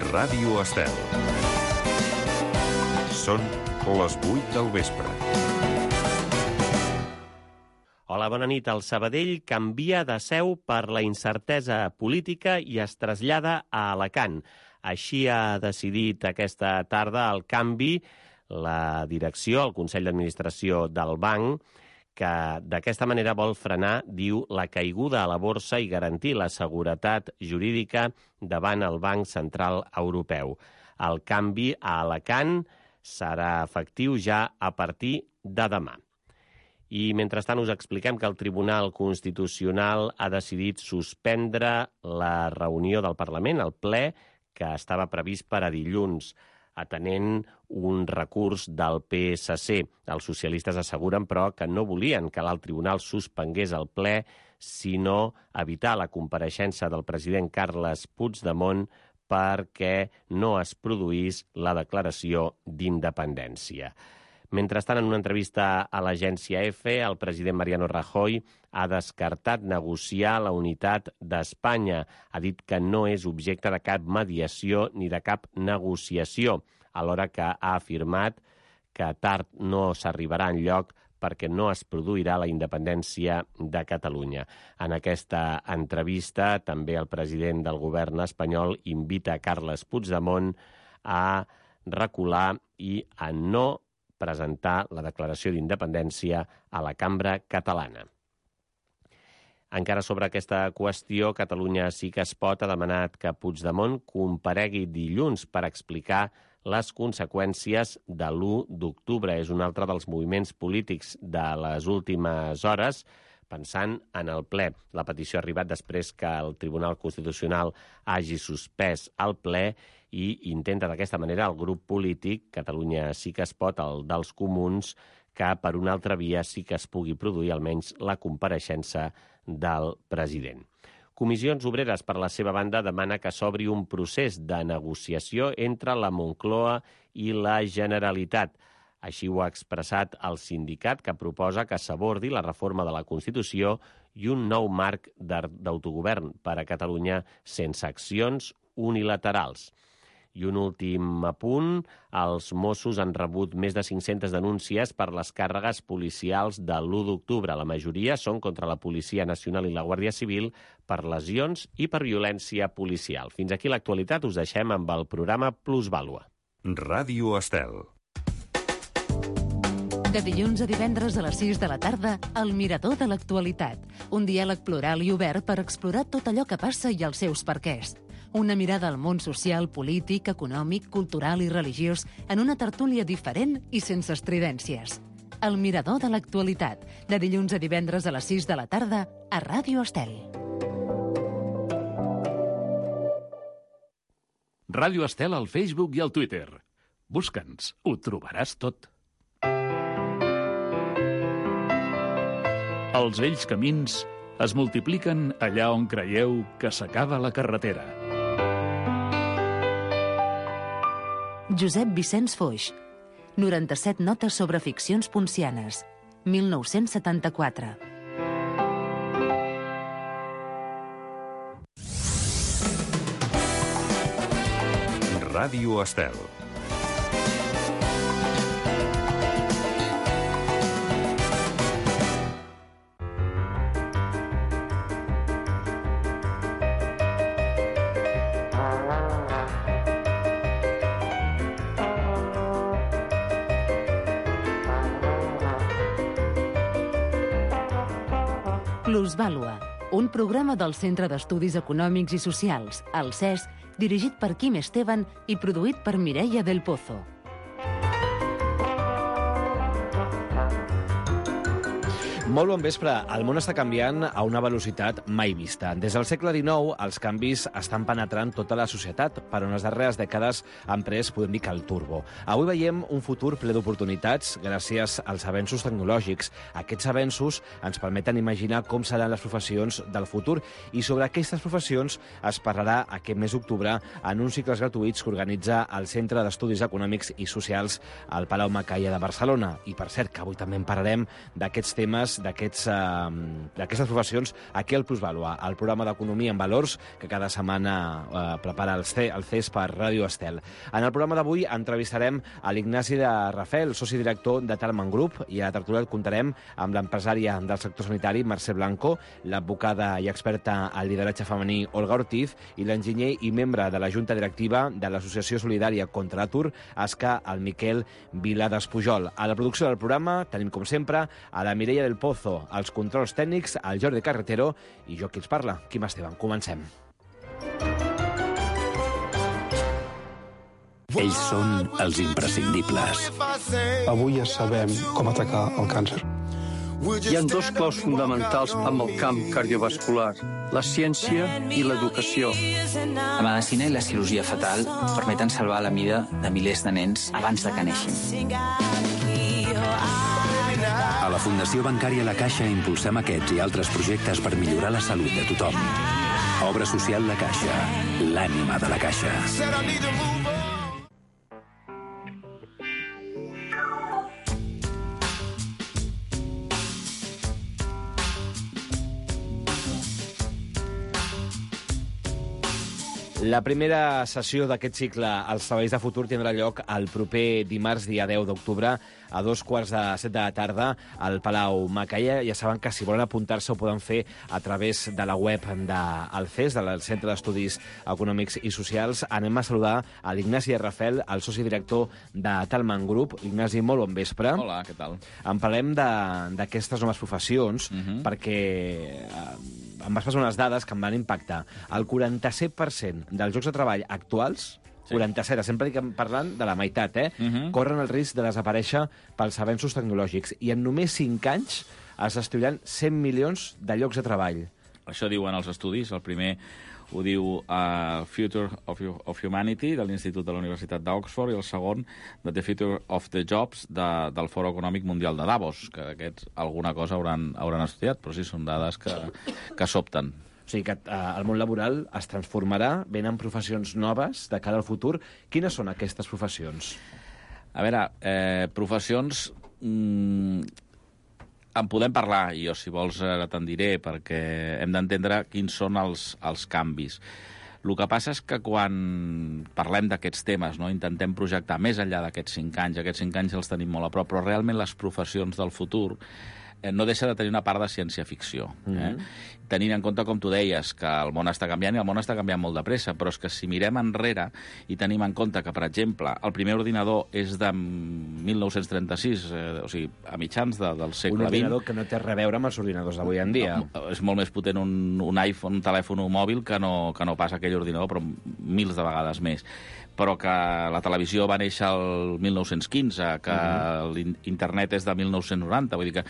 Ràdio Estel. Són les 8 del vespre. Hola, bona nit. El Sabadell canvia de seu per la incertesa política i es trasllada a Alacant. Així ha decidit aquesta tarda el canvi la direcció, el Consell d'Administració del banc, que d'aquesta manera vol frenar, diu, la caiguda a la borsa i garantir la seguretat jurídica davant el Banc Central Europeu. El canvi a Alacant serà efectiu ja a partir de demà. I mentrestant us expliquem que el Tribunal Constitucional ha decidit suspendre la reunió del Parlament, el ple, que estava previst per a dilluns, atenent un recurs del PSC. Els socialistes asseguren, però, que no volien que el tribunal suspengués el ple, sinó evitar la compareixença del president Carles Puigdemont perquè no es produís la declaració d'independència. Mentrestant, en una entrevista a l'agència EFE, el president Mariano Rajoy ha descartat negociar la unitat d'Espanya. Ha dit que no és objecte de cap mediació ni de cap negociació, alhora que ha afirmat que tard no s'arribarà enlloc perquè no es produirà la independència de Catalunya. En aquesta entrevista, també el president del govern espanyol invita Carles Puigdemont a recular i a no presentar la declaració d'independència a la cambra catalana. Encara sobre aquesta qüestió, Catalunya Sí que es pot ha demanat que Puigdemont comparegui dilluns per explicar les conseqüències de l'1 d'octubre. És un altre dels moviments polítics de les últimes hores, pensant en el ple. La petició ha arribat després que el Tribunal Constitucional hagi suspès el ple i intenta d'aquesta manera el grup polític, Catalunya Sí que es pot, el dels comuns, que per una altra via sí que es pugui produir almenys la compareixença del president. Comissions Obreres, per la seva banda, demana que s'obri un procés de negociació entre la Moncloa i la Generalitat. Així ho ha expressat el sindicat, que proposa que s'abordi la reforma de la Constitució i un nou marc d'autogovern per a Catalunya sense accions unilaterals. I un últim apunt, els Mossos han rebut més de 500 denúncies per les càrregues policials de l'1 d'octubre. La majoria són contra la Policia Nacional i la Guàrdia Civil per lesions i per violència policial. Fins aquí l'actualitat, us deixem amb el programa Plusvàlua. Ràdio Estel. De dilluns a divendres a les 6 de la tarda, El Mirador de l'Actualitat. Un diàleg plural i obert per explorar tot allò que passa i els seus perquès. Una mirada al món social, polític, econòmic, cultural i religiós en una tertúlia diferent i sense estridències. El Mirador de l'Actualitat. De dilluns a divendres a les 6 de la tarda a Ràdio Estel. Ràdio Estel al Facebook i al Twitter. Busca'ns, ho trobaràs tot. Els vells camins es multipliquen allà on creieu que s'acaba la carretera. Josep Vicenç Foix. 97 notes sobre ficcions poncianes. 1974. Ràdio Estel. Plusvàlua, un programa del Centre d'Estudis Econòmics i Socials, el CES, dirigit per Quim Esteban i produït per Mireia del Pozo. Molt bon vespre. El món està canviant a una velocitat mai vista. Des del segle XIX, els canvis estan penetrant tota la societat, però en les darreres dècades han pres, podem dir, que el turbo. Avui veiem un futur ple d'oportunitats gràcies als avenços tecnològics. Aquests avenços ens permeten imaginar com seran les professions del futur i sobre aquestes professions es parlarà aquest mes d'octubre en uns cicles gratuïts que organitza el Centre d'Estudis Econòmics i Socials al Palau Macaya de Barcelona. I, per cert, que avui també en parlarem d'aquests temes d'aquestes professions aquí al Plusvàlua, el programa d'Economia en Valors que cada setmana prepara el CES per Ràdio Estel. En el programa d'avui entrevistarem a l'Ignasi de Rafel, soci director de Talman Group, i a la tertúlia comptarem amb l'empresària del sector sanitari, Mercè Blanco, l'advocada i experta en lideratge femení, Olga Ortiz, i l'enginyer i membre de la Junta Directiva de l'Associació Solidària contra l'Atur, ASCA, el Miquel Vilades Pujol. A la producció del programa tenim, com sempre, a la Mireia del Pozo, als controls tècnics, al Jordi Carretero, i jo qui els parla, Quim Esteban. Comencem. Ells són els imprescindibles. Avui ja sabem com atacar el càncer. Hi ha dos claus fonamentals amb el camp cardiovascular, la ciència i l'educació. La medicina i la cirurgia fetal permeten salvar la vida de milers de nens abans de que neixin. A la Fundació Bancària La Caixa impulsem aquests i altres projectes per millorar la salut de tothom. Obra social La Caixa, l'ànima de la Caixa. La primera sessió d'aquest cicle als Treballs de Futur tindrà lloc el proper dimarts, dia 10 d'octubre, a 2:45 de la tarda, al Palau Macaia. Ja saben que si volen apuntar-se ho poden fer a través de la web del CES, del Centre d'Estudis Econòmics i Socials. Anem a saludar a l'Ignasi de Rafel, el soci director de Talman Group. Ignasi, molt bon vespre. Hola, què tal? En parlem d'aquestes noves professions, perquè em vas passar unes dades que em van impactar. El 47% dels llocs de treball actuals, 47, sempre dic parlant de la meitat, corren el risc de desaparèixer pels avenços tecnològics. I en només 5 anys es destruiran 100 milions de llocs de treball. Això diuen els estudis. El primer ho diu Future of Humanity, de l'Institut de la Universitat d'Oxford, i el segon, The Future of the Jobs, del Fòrum Econòmic Mundial de Davos, que aquests alguna cosa hauran estudiat, però sí, són dades que sobten. O sigui que el món laboral es transformarà, venen professions noves de cara al futur. Quines són aquestes professions? A veure, professions... En podem parlar, i jo, si vols, te'n diré, perquè hem d'entendre quins són els canvis. El que passa és que quan parlem d'aquests temes, no, intentem projectar més enllà d'aquests 5 anys, aquests 5 anys els tenim molt a prop, però realment les professions del futur no deixa de tenir una part de ciència-ficció. Tenint en compte, com tu deies, que el món està canviant, i el món està canviant molt de pressa, però és que si mirem enrere i tenim en compte que, per exemple, el primer ordinador és de 1936, o sigui, a mitjans del segle XX... Un ordinador que no té res a veure amb els ordinadors d'avui en dia. És molt més potent un iPhone, un telèfon mòbil, que no pas aquell ordinador, però mils de vegades més. Però que la televisió va néixer el 1915, que l'internet és de 1990, vull dir que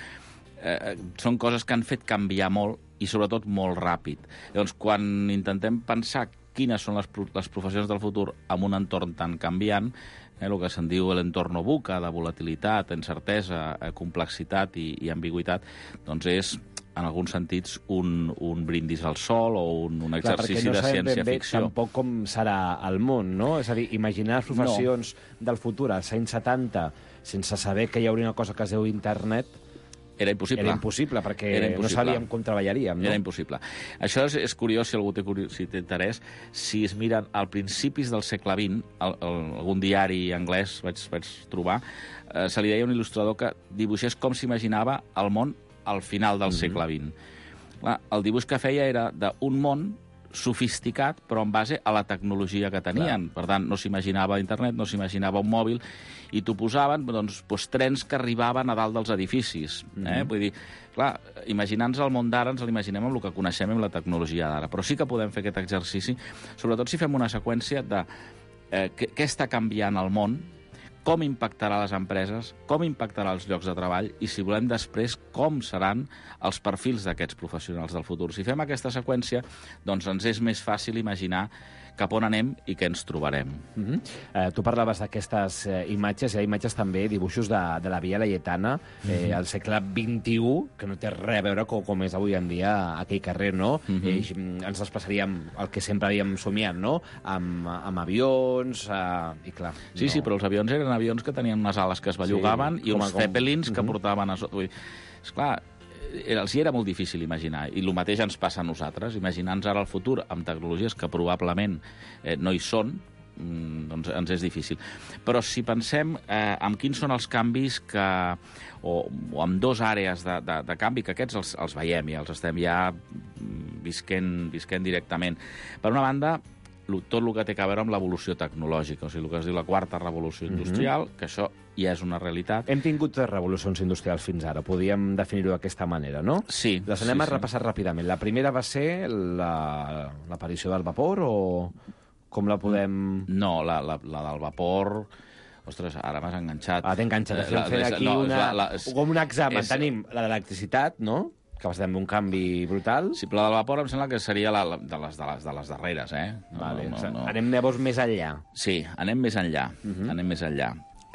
són coses que han fet canviar molt i sobretot molt ràpid. Llavors, quan intentem pensar quines són les professions del futur en un entorn tan canviant, el que se'n diu l'entorn VUCA, de volatilitat, incertesa, complexitat i ambigüitat, doncs és, en alguns sentits, un brindis al sol o un exercici de ciència-ficció. Perquè no sabem ben bé tampoc com serà el món, no? És a dir, imaginar les professions del futur als anys 70 sense saber que hi hauria una cosa que es diu internet... Era impossible. Era impossible, perquè no sabíem com treballaríem, no? Era impossible. Això és curiós, si algú té interès, si es miren al principis del segle XX, algun diari anglès vaig trobar, se li deia un il·lustrador que dibuixés com s'imaginava el món al final del segle XX. Clar, el dibuix que feia era d'un món sofisticat, però en base a la tecnologia que tenien. Per tant, no s'imaginava internet, no s'imaginava un mòbil, i t'ho posaven trens que arribaven a dalt dels edificis. Vull dir, clar, imaginant-nos el món d'ara, ens l'imaginem amb el que coneixem amb la tecnologia d'ara. Però sí que podem fer aquest exercici, sobretot si fem una seqüència de què està canviant el món, com impactarà les empreses, com impactarà els llocs de treball i, si volem després, com seran els perfils d'aquests professionals del futur. Si fem aquesta seqüència, doncs ens és més fàcil imaginar cap on anem i què ens trobarem. Tu parlaves d'aquestes imatges, hi ha imatges també, dibuixos de la Via Laietana, al segle XXI, que no té res a veure com és avui en dia aquell carrer, no? Ens desplaçaríem el que sempre havíem somiat, no? Amb avions, i clar... Sí, però els avions eren avions que tenien unes ales que es bellugaven i uns zeppelins que portaven... Esclar, els hi era molt difícil imaginar, i el mateix ens passa a nosaltres. Imaginar-nos ara el futur amb tecnologies que probablement no hi són, doncs ens és difícil. Però si pensem en quins són els canvis o en dues àrees de canvi, que aquests els veiem i els estem ja visquent directament. Per una banda, tot el que té a veure amb l'evolució tecnològica, o sigui, el que es diu la quarta revolució industrial, que això ja és una realitat. Hem tingut 3 revolucions industrials fins ara, podríem definir-ho d'aquesta manera, no? Sí. Les anem a repassar ràpidament. La primera va ser l'aparició del vapor o com la podem... No, la del vapor... Ostres, ara m'has enganxat. T'he enganxat. Estem fent aquí com un examen. Tenim la d'electricitat, no?, que va ser un canvi brutal. Sí, però la del vapor em sembla que seria de les darreres, Vale, anem llavors més enllà. Sí, anem més enllà. Anem més enllà.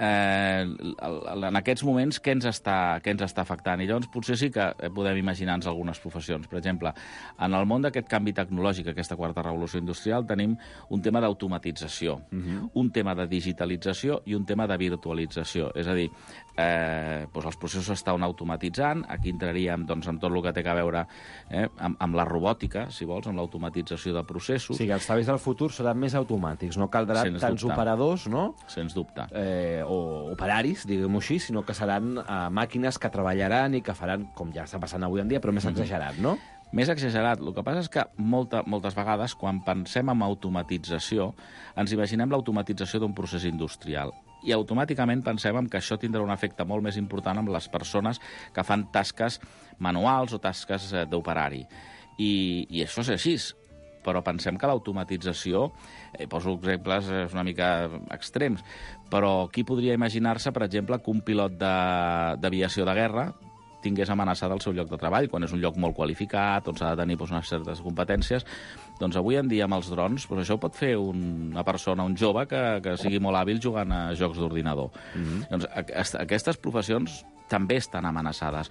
En aquests moments, què ens està afectant? I llavors potser sí que podem imaginar-nos algunes professions. Per exemple, en el món d'aquest canvi tecnològic, aquesta quarta revolució industrial, tenim un tema d'automatització, un tema de digitalització i un tema de virtualització. És a dir, els processos s'estan automatitzant. Aquí entraríem en tot el que té a veure amb la robòtica, si vols, amb l'automatització de processos. Sí, que els treballs del futur seran més automàtics. No caldrà tants operadors, no? Sens dubte. O operaris, diguem-ho així, sinó que seran màquines que treballaran i que faran, com ja està passant avui en dia, però més exagerat, no? Més exagerat. El que passa és que moltes vegades, quan pensem en automatització, ens imaginem l'automatització d'un procés industrial. I automàticament pensem que això tindrà un efecte molt més important amb les persones que fan tasques manuals o tasques d'operari. I això és així. Però pensem que l'automatització, poso exemples una mica extrems, però qui podria imaginar-se, per exemple, que un pilot d'aviació de guerra tingués amenaçat el seu lloc de treball, quan és un lloc molt qualificat, on s'ha de tenir unes certes competències. Doncs avui en dia amb els drons, això pot fer una persona, un jove, que sigui molt hàbil jugant a jocs d'ordinador. Doncs aquestes professions també estan amenaçades.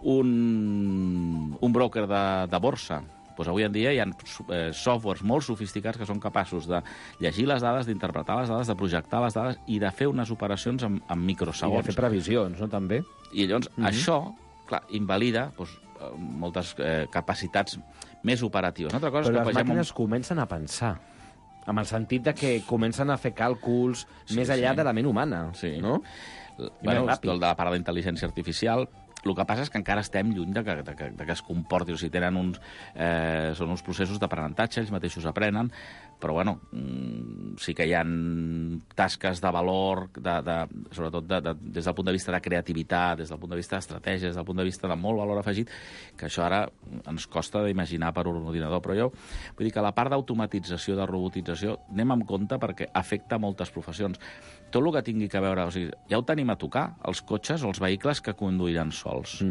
Un broker de borsa, avui en dia hi ha softwares molt sofisticats que són capaços de llegir les dades, d'interpretar les dades, de projectar les dades i de fer unes operacions en microsegons. I de fer previsions, no, també? I llavors això, clar, invalida moltes capacitats més operatives. Però les màquines comencen a pensar, amb el sentit de que comencen a fer càlculs més enllà de la ment humana, no? Bueno, el de la part d'intel·ligència artificial. El que passa és que encara estem lluny de que es comporti. O sigui, són uns processos d'aprenentatge, ells mateixos aprenen, però bueno, sí que hi ha tasques de valor, sobretot des del punt de vista de creativitat, des del punt de vista d'estratègia, des del punt de vista de molt valor afegit, que això ara ens costa d'imaginar per un ordinador. Però jo vull dir que la part d'automatització, de robotització, anem amb compte perquè afecta moltes professions. Tot el que tingui a veure... O sigui, ja ho tenim a tocar, els cotxes o els vehicles que conduiran sols.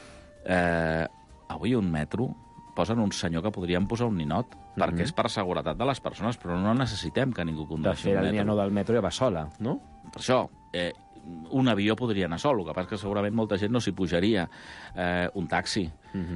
Avui un metro posen un senyor que podríem posar un ninot, perquè és per seguretat de les persones, però no necessitem que ningú condueixi un metro. De fet, la línia 9 del metro ja va sola, no? Per això, un avió podria anar sol, el que passa és que segurament molta gent no s'hi pujaria. Un taxi.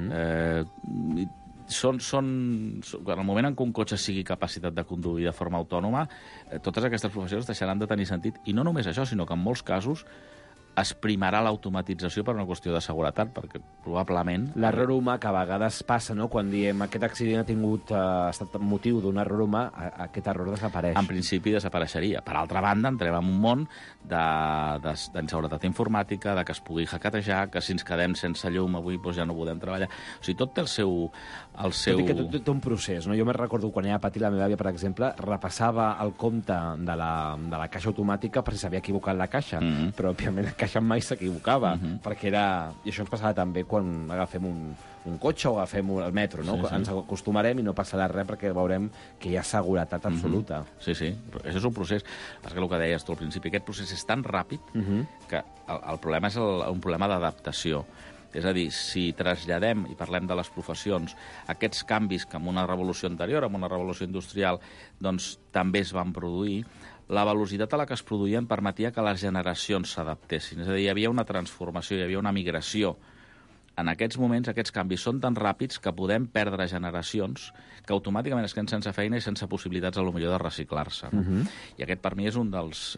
En el moment en què un cotxe sigui capacitat de conduir de forma autònoma, totes aquestes professions deixaran de tenir sentit. I no només això, sinó que en molts casos es primarà l'automatització per una qüestió de seguretat, perquè probablement... L'error humà que a vegades passa, no?, quan diem aquest accident ha estat motiu d'un error humà, aquest error desapareix. En principi desapareixeria. Per altra banda, entrem en un món d'inseguretat informàtica, de que es pugui hacketejar, que si ens quedem sense llum avui ja no podem treballar. O sigui, tot té el seu... Tot i que tot té un procés, no? Jo me'n recordo quan era petit, la meva àvia, per exemple, repassava el compte de la caixa automàtica per si s'havia equivocat la caixa, però òbviament la caixa mai s'equivocava, perquè era... I això ens passava també quan agafem un cotxe o agafem el metro, no? Ens acostumarem i no passarà res perquè veurem que hi ha seguretat absoluta. Sí, això és un procés. Perquè el que deies tu al principi, aquest procés és tan ràpid que el problema és un problema d'adaptació. És a dir, si traslladem i parlem de les professions, aquests canvis que en una revolució anterior, en una revolució industrial, doncs també es van produir, la velocitat a la que es produïen permetia que les generacions s'adaptessin. És a dir, hi havia una transformació, hi havia una migració en aquests moments, aquests canvis són tan ràpids que podem perdre generacions que automàticament es queden sense feina i sense possibilitats, a lo millor, de reciclar-se. I aquest, per mi, és un dels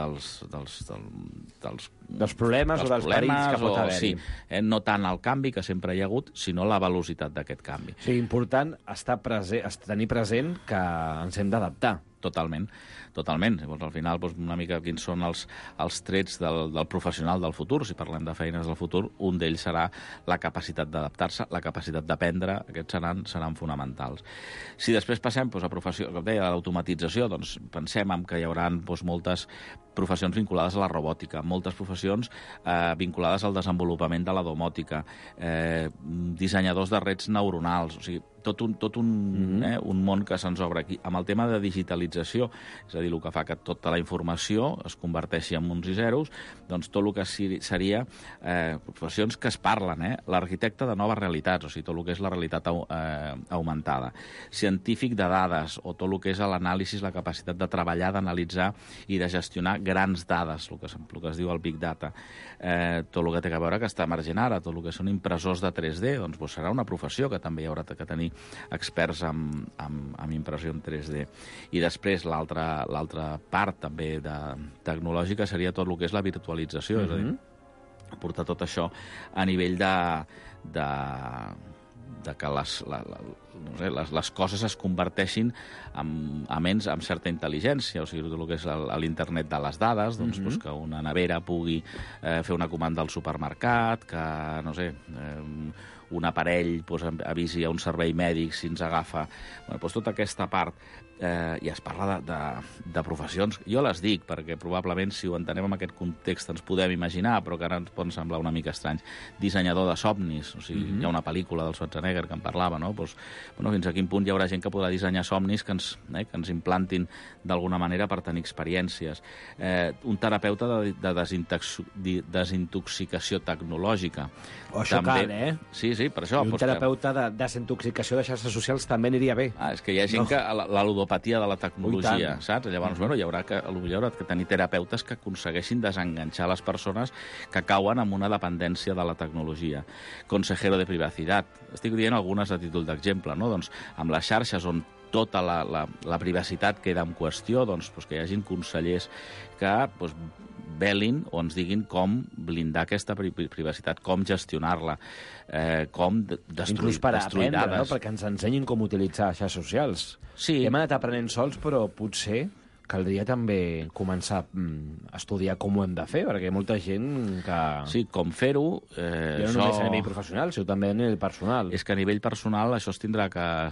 problemes o dels perills que pot haver-hi. Sí, no tant el canvi, que sempre hi ha hagut, sinó la velocitat d'aquest canvi. Sí, important tenir present que ens hem d'adaptar. Totalment. Llavors, al final, una mica quins són els trets del professional del futur. Si parlem de feines del futur, un d'ells serà la capacitat d'adaptar-se, la capacitat d'aprendre. Aquests seran fonamentals. Si després passem a professió, com deia, a l'automatització, doncs pensem que hi haurà moltes professions vinculades a la robòtica, moltes professions vinculades al desenvolupament de la domòtica, dissenyadors de rets neuronals, o sigui, tot un món que se'ns obre aquí. Amb el tema de digitalització, és a dir, el que fa que tota la informació es converteixi en uns i zeros, doncs tot el que seria professions que es parlen, l'arquitecte de noves realitats, o sigui, tot el que és la realitat augmentada, científic de dades, o tot el que és l'anàlisi, la capacitat de treballar, d'analitzar i de gestionar grans dades, el que es diu el Big Data, tot el que té a veure que està emergent ara, tot el que són impressors de 3D, doncs serà una professió que també hi haurà que tenir experts en impressió en 3D. I després l'altra part també tecnològica seria tot el que és la virtualització, és a dir, portar tot això a nivell de que les coses es converteixin amb certa intel·ligència, o sigui, tot el que és l'internet de les dades, doncs que una nevera pugui fer una comanda al supermercat, que, no sé, un aparell avisi a un servei mèdic si ens agafa. Tota aquesta part, i es parla de professions. Jo les dic perquè probablement, si ho entenem en aquest context, ens podem imaginar, però que ara ens pot semblar una mica estrany. Dissenyador de somnis, o sigui, hi ha una pel·lícula del Schwarzenegger que en parlava, no? Fins a quin punt hi haurà gent que podrà dissenyar somnis que ens implantin d'alguna manera per tenir experiències. Un terapeuta de desintoxicació tecnològica. Això cal, Sí, per això. I un terapeuta de desintoxicació de xarxes socials també aniria bé. És que hi ha gent que la ludopatia de la tecnologia, saps? Llavors, hi haurà que tenir terapeutes que aconsegueixin desenganxar les persones que cauen en una dependència de la tecnologia. Consejero de privacitat. Estic dient algunes a títol d'exemple, no? Doncs amb les xarxes on tota la privacitat queda en qüestió, doncs que hi hagin consellers que velin o ens diguin com blindar aquesta privacitat, com gestionar-la, com destruir inclús per destruir aprendre, dades. perquè ens ensenyin com utilitzar xarxes socials. Sí. Hem anat aprenent sols, però potser caldria també començar a estudiar com ho hem de fer, perquè hi ha molta gent que... Sí, com fer-ho... no només a nivell professional, sinó també a nivell personal. És que a nivell personal això es tindrà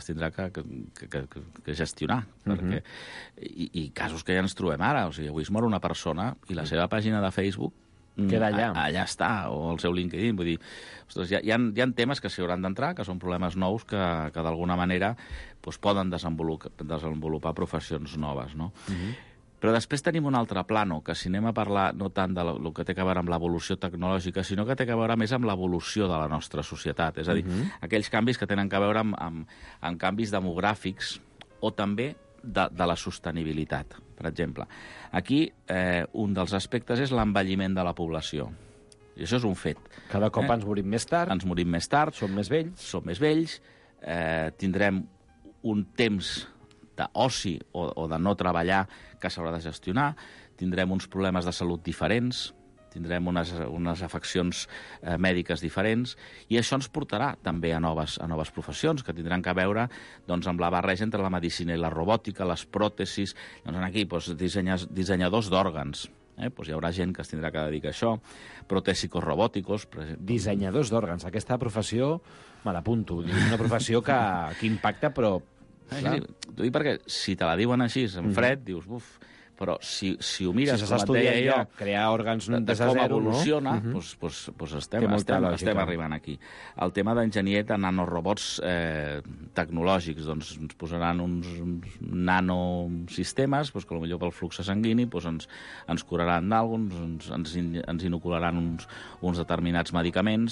que gestionar. Perquè, i casos que ja ens trobem ara. O sigui, avui es mor una persona i la seva pàgina de Facebook queda allà. Allà està, o el seu LinkedIn. Vull dir, ostres, hi ha temes que s'hi hauran d'entrar, que són problemes nous que d'alguna manera poden desenvolupar professions noves, no? Però després tenim un altre plano, que si anem a parlar no tant del que té a veure amb l'evolució tecnològica, sinó que té a veure més amb l'evolució de la nostra societat. És a dir, aquells canvis que tenen a veure amb canvis demogràfics o també de la sostenibilitat, per exemple. Aquí, un dels aspectes és l'envelliment de la població. I això és un fet. Cada cop ens morim més tard. Ens morim més tard. Som més vells. Som més vells. Tindrem un temps d'oci o de no treballar que s'haurà de gestionar. Tindrem uns problemes de salut diferents. Tindrem unes afeccions mèdiques diferents, i això ens portarà també a noves professions, que tindran que veure amb la barreja entre la medicina i la robòtica, les pròtesis. Aquí, dissenyadors d'òrgans. Hi haurà gent que es tindrà que dedicar a això, protèsicos robòticos... Dissenyadors d'òrgans. Aquesta professió me l'apunto. És una professió que impacta, però... T'ho dic perquè si te la diuen així, en fred, dius, buf... Però si ho mires, si s'està estudiant ja, crear òrgans des de zero, com evoluciona, doncs estem arribant aquí. El tema d'enginyer de nanorobots tecnològics, doncs ens posaran uns nanosistemes que potser pel flux sanguini ens curaran d'alguna, ens inocularan uns determinats medicaments.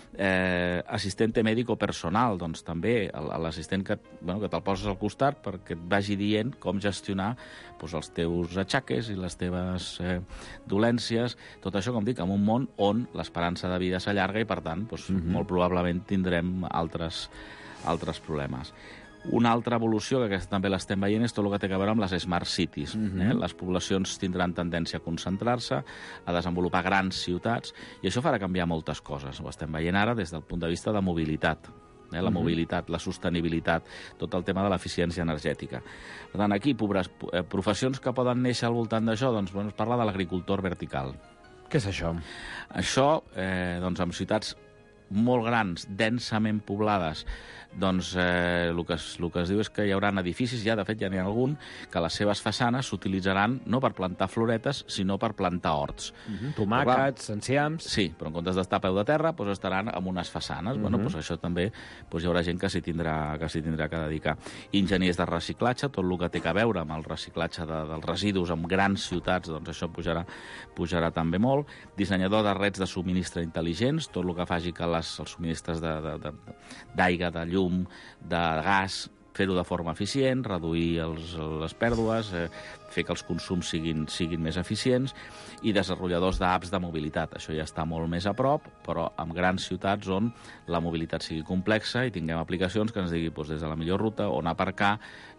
Assistente médico personal, doncs també l'assistent que te'l poses al costat perquè et vagi dient com gestionar els teus atxaques i les teves dolències, tot això, com dic, en un món on l'esperança de vida s'allarga i, per tant, molt probablement tindrem altres problemes. Una altra evolució, que aquesta també l'estem veient, és tot el que té a veure amb les Smart Cities. Les poblacions tindran tendència a concentrar-se, a desenvolupar grans ciutats, i això farà canviar moltes coses. Ho estem veient ara des del punt de vista de mobilitat. La mobilitat, la sostenibilitat, tot el tema de l'eficiència energètica. Per tant, aquí, professions que poden néixer al voltant d'això, doncs, es parla de l'agricultor vertical. Què és això? Això, doncs, en ciutats molt grans, densament poblades, doncs el que es diu és que hi haurà edificis, de fet ja n'hi ha algun, que les seves façanes s'utilitzaran no per plantar floretes, sinó per plantar horts. Tomàquets, enciams... Sí, però en comptes d'estar a peu de terra, estaran en unes façanes. Això també hi haurà gent que s'hi tindrà que dedicar. Enginyers de reciclatge, tot el que té a veure amb el reciclatge dels residus en grans ciutats, doncs això pujarà també molt. Dissenyador de rets de subministre intel·ligents, tot el que faci que els subministres d'aigua, de llum, de gas, fer-ho de forma eficient, reduir les pèrdues, fer que els consums siguin més eficients, i desenvolupadors d'apps de mobilitat. Això ja està molt més a prop, però en grans ciutats on la mobilitat sigui complexa i tinguem aplicacions que ens digui des de la millor ruta, on aparcar...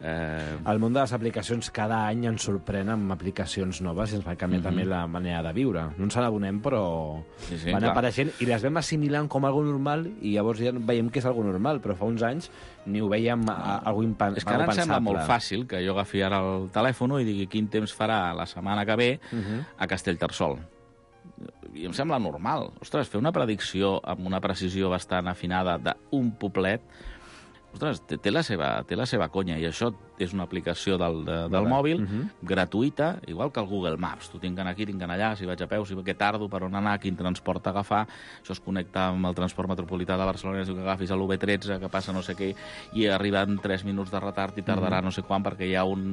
El món de les aplicacions cada any ens sorprèn amb aplicacions noves i ens va canviar també la manera de viure. No ens n'adonem, però van apareixent i les vam assimilant com algo normal i llavors ja veiem que és algo normal, però fa uns anys ni ho veiem algo impensable. És que ara em sembla molt fàcil que jo agafi ara el telèfon i digui quin temps farà la setmana que ve a Castellterçol. I em sembla normal. Ostres, fer una predicció amb una precisió bastant afinada d'un poblet, ostres, té la seva conya, i això és una aplicació del mòbil, gratuïta, igual que el Google Maps. Tu tinc aquí, tinc allà, si vaig a peu, què tardo, per on anar, quin transport agafar. Això es connecta amb el transport metropolità de Barcelona, que agafis l'UB13, que passa no sé què, i arriba en 3 minuts de retard i tardarà no sé quan perquè hi ha un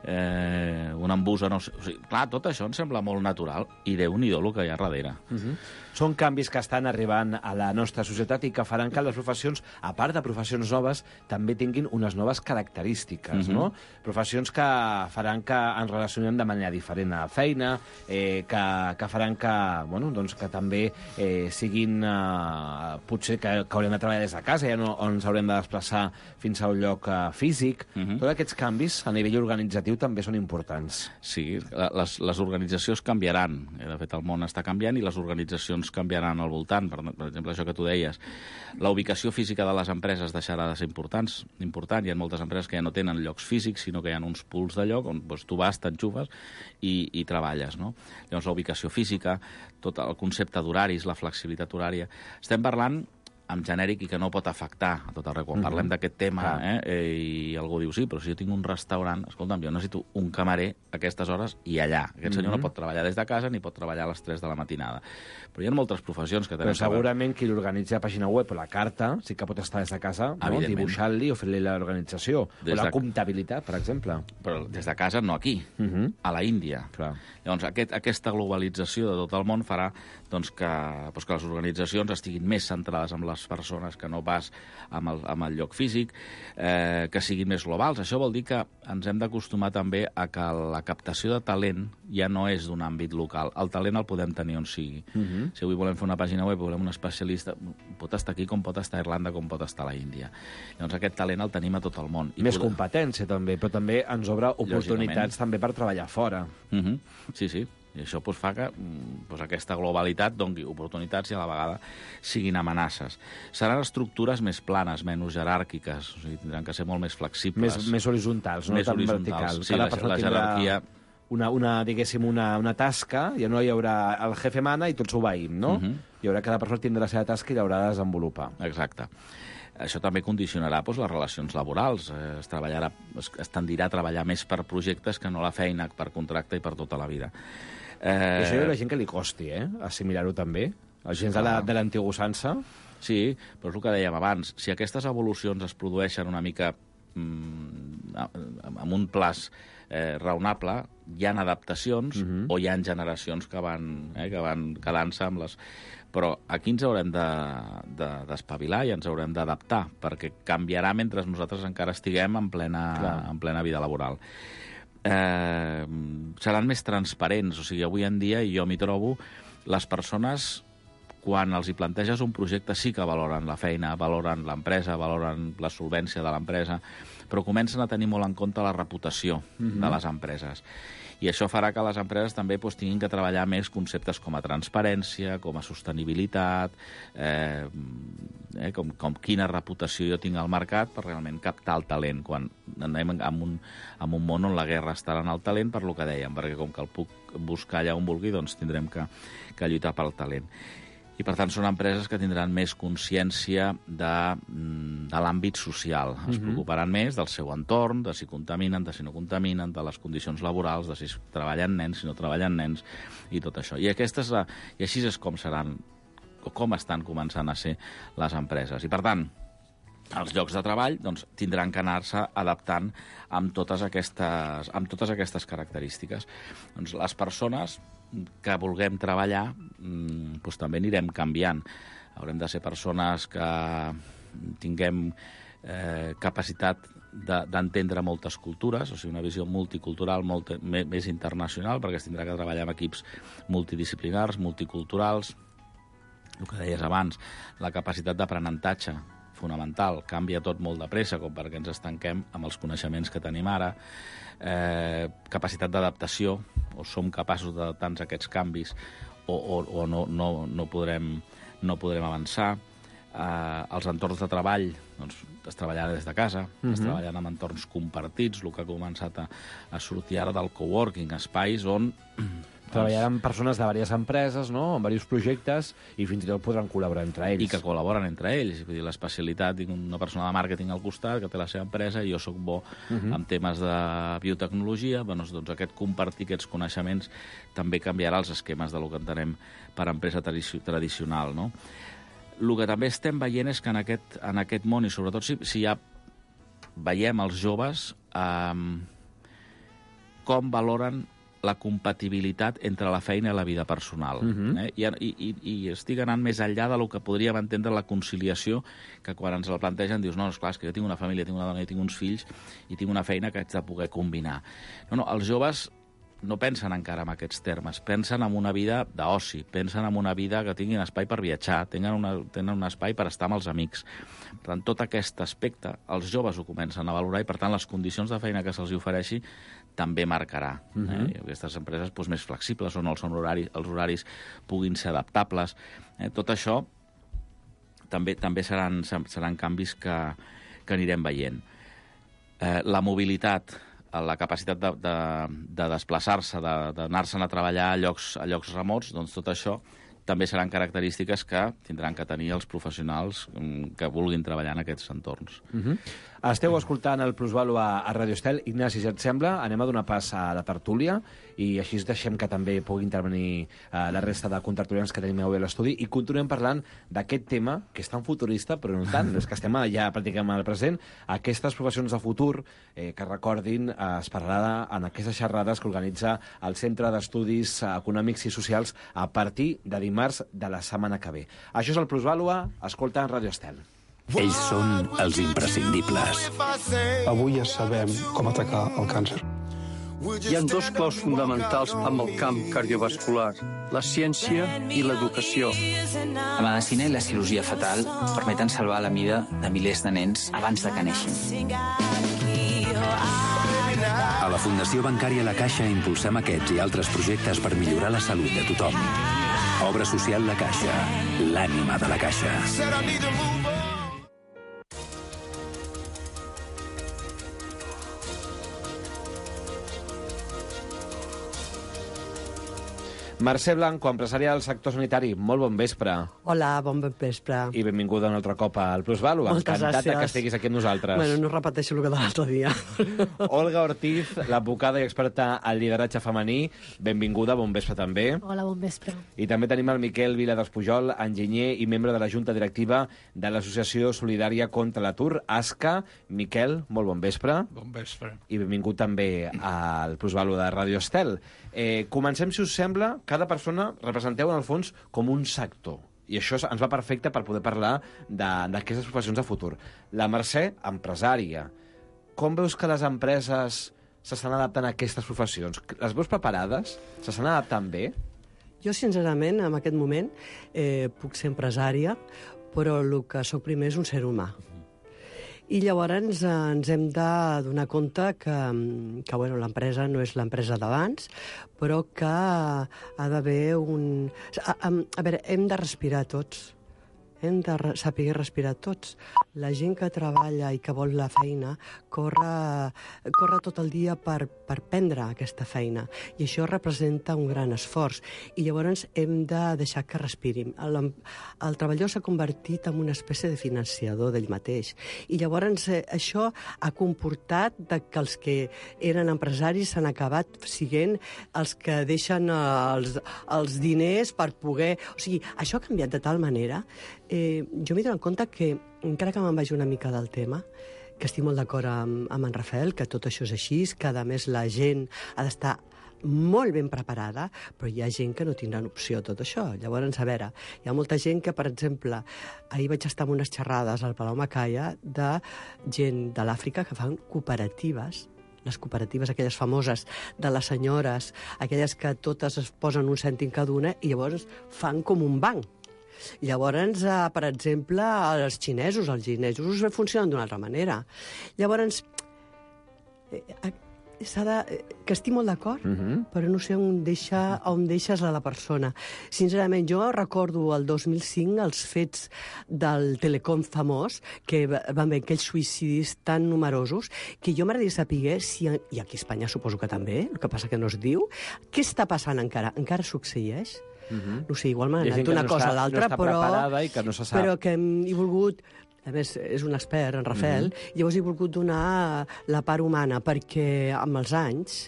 embús. No sé. O sigui, clar, tot això em sembla molt natural, i Déu-n'hi-do el que hi ha darrere. Són canvis que estan arribant a la nostra societat i que faran que les professions, a part de professions noves, també tinguin unes noves característiques, no? Professions que faran que ens relacionem de manera diferent a la feina, que faran que, bueno, doncs que també siguin... potser que haurem de treballar des de casa, ja no ens haurem de desplaçar fins a un lloc físic. Tots aquests canvis a nivell organitzatiu també són importants. Sí, les organitzacions canviaran. De fet, el món està canviant i les organitzacions canviaran al voltant. Per exemple, això que tu deies, la ubicació física de les empreses deixarà de ser important. Hi ha moltes empreses que ja no tenen llocs físics, sinó que hi ha uns pools de lloc on tu vas, t'enxufes i treballes, no? Llavors, la ubicació física, tot el concepte d'horaris, la flexibilitat horària... Estem parlant en genèric i que no pot afectar a tot arreu. Quan parlem d'aquest tema i algú diu, sí, però si jo tinc un restaurant, escolta'm, jo necessito un camarer a aquestes hores i allà. Aquest senyor no pot treballar des de casa ni pot treballar a les 3 de la matinada. Però hi ha moltes professions que tenen... Però segurament qui l'organitza la pàgina web o la carta sí que pot estar des de casa, no? Dibuixant-li o fent-li l'organització. O la comptabilitat, per exemple. Però des de casa no aquí, a la Índia. Llavors, aquesta globalització de tot el món farà doncs, que les organitzacions estiguin més centrades en les persones que no pas amb el lloc físic, que siguin més globals. Això vol dir que ens hem d'acostumar també a que la captació de talent ja no és d'un àmbit local. El talent el podem tenir on sigui. Si avui volem fer una pàgina web, volem un especialista, pot estar aquí com pot estar a Irlanda, com pot estar a la Índia. Llavors aquest talent el tenim a tot el món. Més competència també, però també ens obre oportunitats també per treballar fora. Sí, sí. I això fa que aquesta globalitat doni oportunitats i a la vegada siguin amenaces. Seran estructures més planes, menys jeràrquiques, o sigui, tindran que ser molt més flexibles. Més horitzontals, no tan verticals. Sí, la jerarquia... Diguéssim, una tasca, ja no hi haurà el jefe mana i tots obeïm, no? Hi haurà cada persona tindrà la seva tasca i l'haurà de desenvolupar. Exacte. Això també condicionarà les relacions laborals. Es tendirà a treballar més per projectes que no la feina per contracte i per tota la vida. Això hi ha gent que li costi, assimilar-ho també. La gent de l'antiga usança. Sí, però és el que dèiem abans. Si aquestes evolucions es produeixen una mica amb un plaç raonable, hi ha adaptacions o hi ha generacions que van quedant-se amb les... Però aquí ens haurem d'espavilar i ens haurem d'adaptar, perquè canviarà mentre nosaltres encara estiguem en plena vida laboral. Seran més transparents, o sigui, avui en dia, i jo m'hi trobo, les persones, quan els hi planteges un projecte, sí que valoren la feina, valoren l'empresa, valoren la solvència de l'empresa, però comencen a tenir molt en compte la reputació de les empreses. I això farà que les empreses també tinguin que treballar més conceptes com a transparència, com a sostenibilitat, com quina reputació jo tinc al mercat per realment captar el talent, quan anem en un món on la guerra estarà en el talent, per lo que dèiem, perquè com que el puc buscar allà on vulgui, doncs tindrem que lluitar pel talent. I, per tant, són empreses que tindran més consciència de l'àmbit social. Es preocuparan més del seu entorn, de si contaminen, de si no contaminen, de les condicions laborals, de si treballen nens, si no treballen nens, i tot això. I així és com seran, o com estan començant a ser les empreses. I, per tant, els llocs de treball tindran que anar-se adaptant amb totes aquestes característiques. Les persones que vulguem treballar també anirem canviant. Haurem de ser persones que tinguem capacitat d'entendre moltes cultures, o sigui, una visió multicultural més internacional, perquè es tindrà que treballar amb equips multidisciplinars, multiculturals. El que deies abans, la capacitat d'aprenentatge fonamental, canvia tot molt de pressa, com perquè ens estanquem amb els coneixements que tenim ara, capacitat d'adaptació, o som capaços d'adaptar-nos a aquests canvis, o no podrem avançar. Els entorns de treball, es treballarà des de casa, es treballarà en entorns compartits, el que ha començat a sortir ara del coworking, espais on... Treballarà amb persones de diverses empreses, no?, amb diversos projectes, i fins i tot podran col·laborar entre ells. I que col·laboren entre ells. Vull dir, l'especialitat, tinc una persona de màrqueting al costat que té la seva empresa i jo sóc bo en temes de biotecnologia. Doncs aquest compartir aquests coneixements també canviarà els esquemes del que entenem per empresa tradicional, no? El que també estem veient és que en aquest món, i sobretot si ja veiem els joves, com valoren la compatibilitat entre la feina i la vida personal. I estic anant més enllà del que podríem entendre la conciliació, que quan ens la plantegen dius, no, esclar, és que jo tinc una família, tinc una dona, tinc uns fills i tinc una feina que haig de poder combinar. No, els joves no pensen encara en aquests termes, pensen en una vida d'oci, pensen en una vida que tinguin espai per viatjar, tenen un espai per estar amb els amics. Per tant, tot aquest aspecte, els joves ho comencen a valorar i, per tant, les condicions de feina que se'ls ofereixi també marcarà. I aquestes empreses més flexibles, on els horaris puguin ser adaptables. Tot això també seran canvis que anirem veient. La mobilitat, la capacitat de desplaçar-se, d'anar-se'n a treballar a llocs remots, doncs tot això també seran característiques que tindran que tenir els professionals que vulguin treballar en aquests entorns. Esteu escoltant el Plusvàlua a Radio Estel. Ignasi, si et sembla, anem a donar pas a la tertúlia i així deixem que també pugui intervenir la resta de contertulians que tenim avui a l'estudi i continuem parlant d'aquest tema que és tan futurista, però no tant, és que estem ja pràcticament al present. Aquestes professions de futur, que recordin, es parlarà en aquestes xerrades que organitza el Centre d'Estudis Econòmics i Socials a partir de dimarts de la setmana que ve. Això és el Plusvàlua, escolta Radio Estel. Ells són els imprescindibles. Avui ja sabem com atacar el càncer. Hi ha dos claus fonamentals amb el camp cardiovascular, la ciència i l'educació. La medicina i la cirurgia fetal permeten salvar la vida de milers de nens abans de que neixin. A la Fundació Bancària La Caixa impulsem aquests i altres projectes per millorar la salut de tothom. Obra social La Caixa, l'ànima de la Caixa. Mercè Blanco, empresària del sector sanitari, molt bon vespre. Hola, bon vespre. I benvinguda un altre cop al Plusvàlua. Moltes Encantat gràcies. Que estiguis aquí amb nosaltres. Bueno, no repeteixo el que de l'altre dia. Olga Ortiz, l'advocada i experta en lideratge femení, benvinguda, bon vespre també. Hola, bon vespre. I també tenim el Miquel Viladespujol, enginyer i membre de la Junta Directiva de l'Associació Solidària contra l'Atur, ASCA. Miquel, molt bon vespre. Bon vespre. I benvingut també al Plusvàlua de Radio Estel. Comencem, si us sembla. Cada persona representeu, en el fons, com un sector. I això ens va perfecte per poder parlar d'aquestes professions de futur. La Mercè, empresària. Com veus que les empreses s'estan adaptant a aquestes professions? Les veus preparades? S'estan adaptant bé? Jo, sincerament, en aquest moment, puc ser empresària, però el que sóc primer és un ser humà. I llavors ens hem de donar compte que bueno, l'empresa no és l'empresa d'abans, però que ha d'haver un... A veure, hem de respirar tots. Hem de saber respirar tots. La gent que treballa i que vol la feina corre tot el dia per prendre aquesta feina. I això representa un gran esforç. I llavors hem de deixar que respirin. El treballador s'ha convertit en una espècie de financiador d'ell mateix. I llavors això ha comportat que els que eren empresaris s'han acabat siguent els que deixen els diners per poder... O sigui, això ha canviat de tal manera... jo m'he donat compte que, encara que me'n vagi una mica del tema, que estic molt d'acord amb en Rafael, que tot això és així, que a més la gent ha d'estar molt ben preparada, però hi ha gent que no tindran opció a tot això. Llavors, a veure, hi ha molta gent que, per exemple, ahir vaig estar en unes xerrades al Palau Macaya de gent de l'Àfrica que fan cooperatives, les cooperatives aquelles famoses de les senyores, aquelles que totes es posen un cèntim cada una i llavors fan com un banc. Llavors, per exemple, els xinesos funcionen d'una altra manera. Llavors, que estic molt d'acord, però no sé on deixes a la persona. Sincerament, jo recordo el 2005 els fets del Telecom famós, que van haver aquells suïcidis tan numerosos, que jo m'agradaria saber si, i aquí a Espanya suposo que també, el que passa que no es diu, què està passant encara? Encara succeeix? No sé, igual m'ha anat d'una cosa a l'altra, però que he volgut... A més, és un expert, en Rafael, llavors he volgut donar la part humana, perquè amb els anys,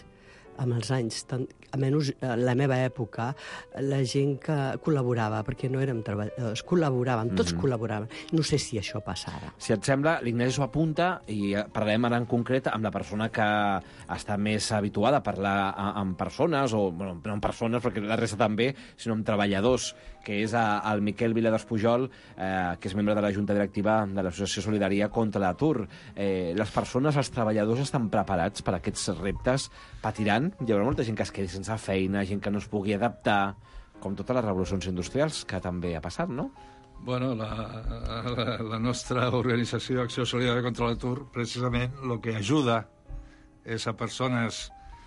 almenys en la meva època, la gent que col·laborava, perquè no érem treballadors, col·laboràvem, tots col·laboraven. No sé si això passa ara. Si et sembla, l'Ignasi s'ho apunta i parlarem ara en concret amb la persona que està més habituada a parlar amb persones, o bueno, no amb persones, perquè la resta també, sinó amb treballadors, que és el Miquel Viladespujol, que és membre de la Junta Directiva de l'Associació Solidària contra l'Atur. Les persones, els treballadors, estan preparats per a aquests reptes? Patiran? Hi haurà molta gent que es quedi sense feina, gent que no es pugui adaptar, com totes les revolucions industrials que també ha passat, no? Bueno, la nostra organització Acció Solidària contra l'Atur, precisament, el que ajuda és a persones,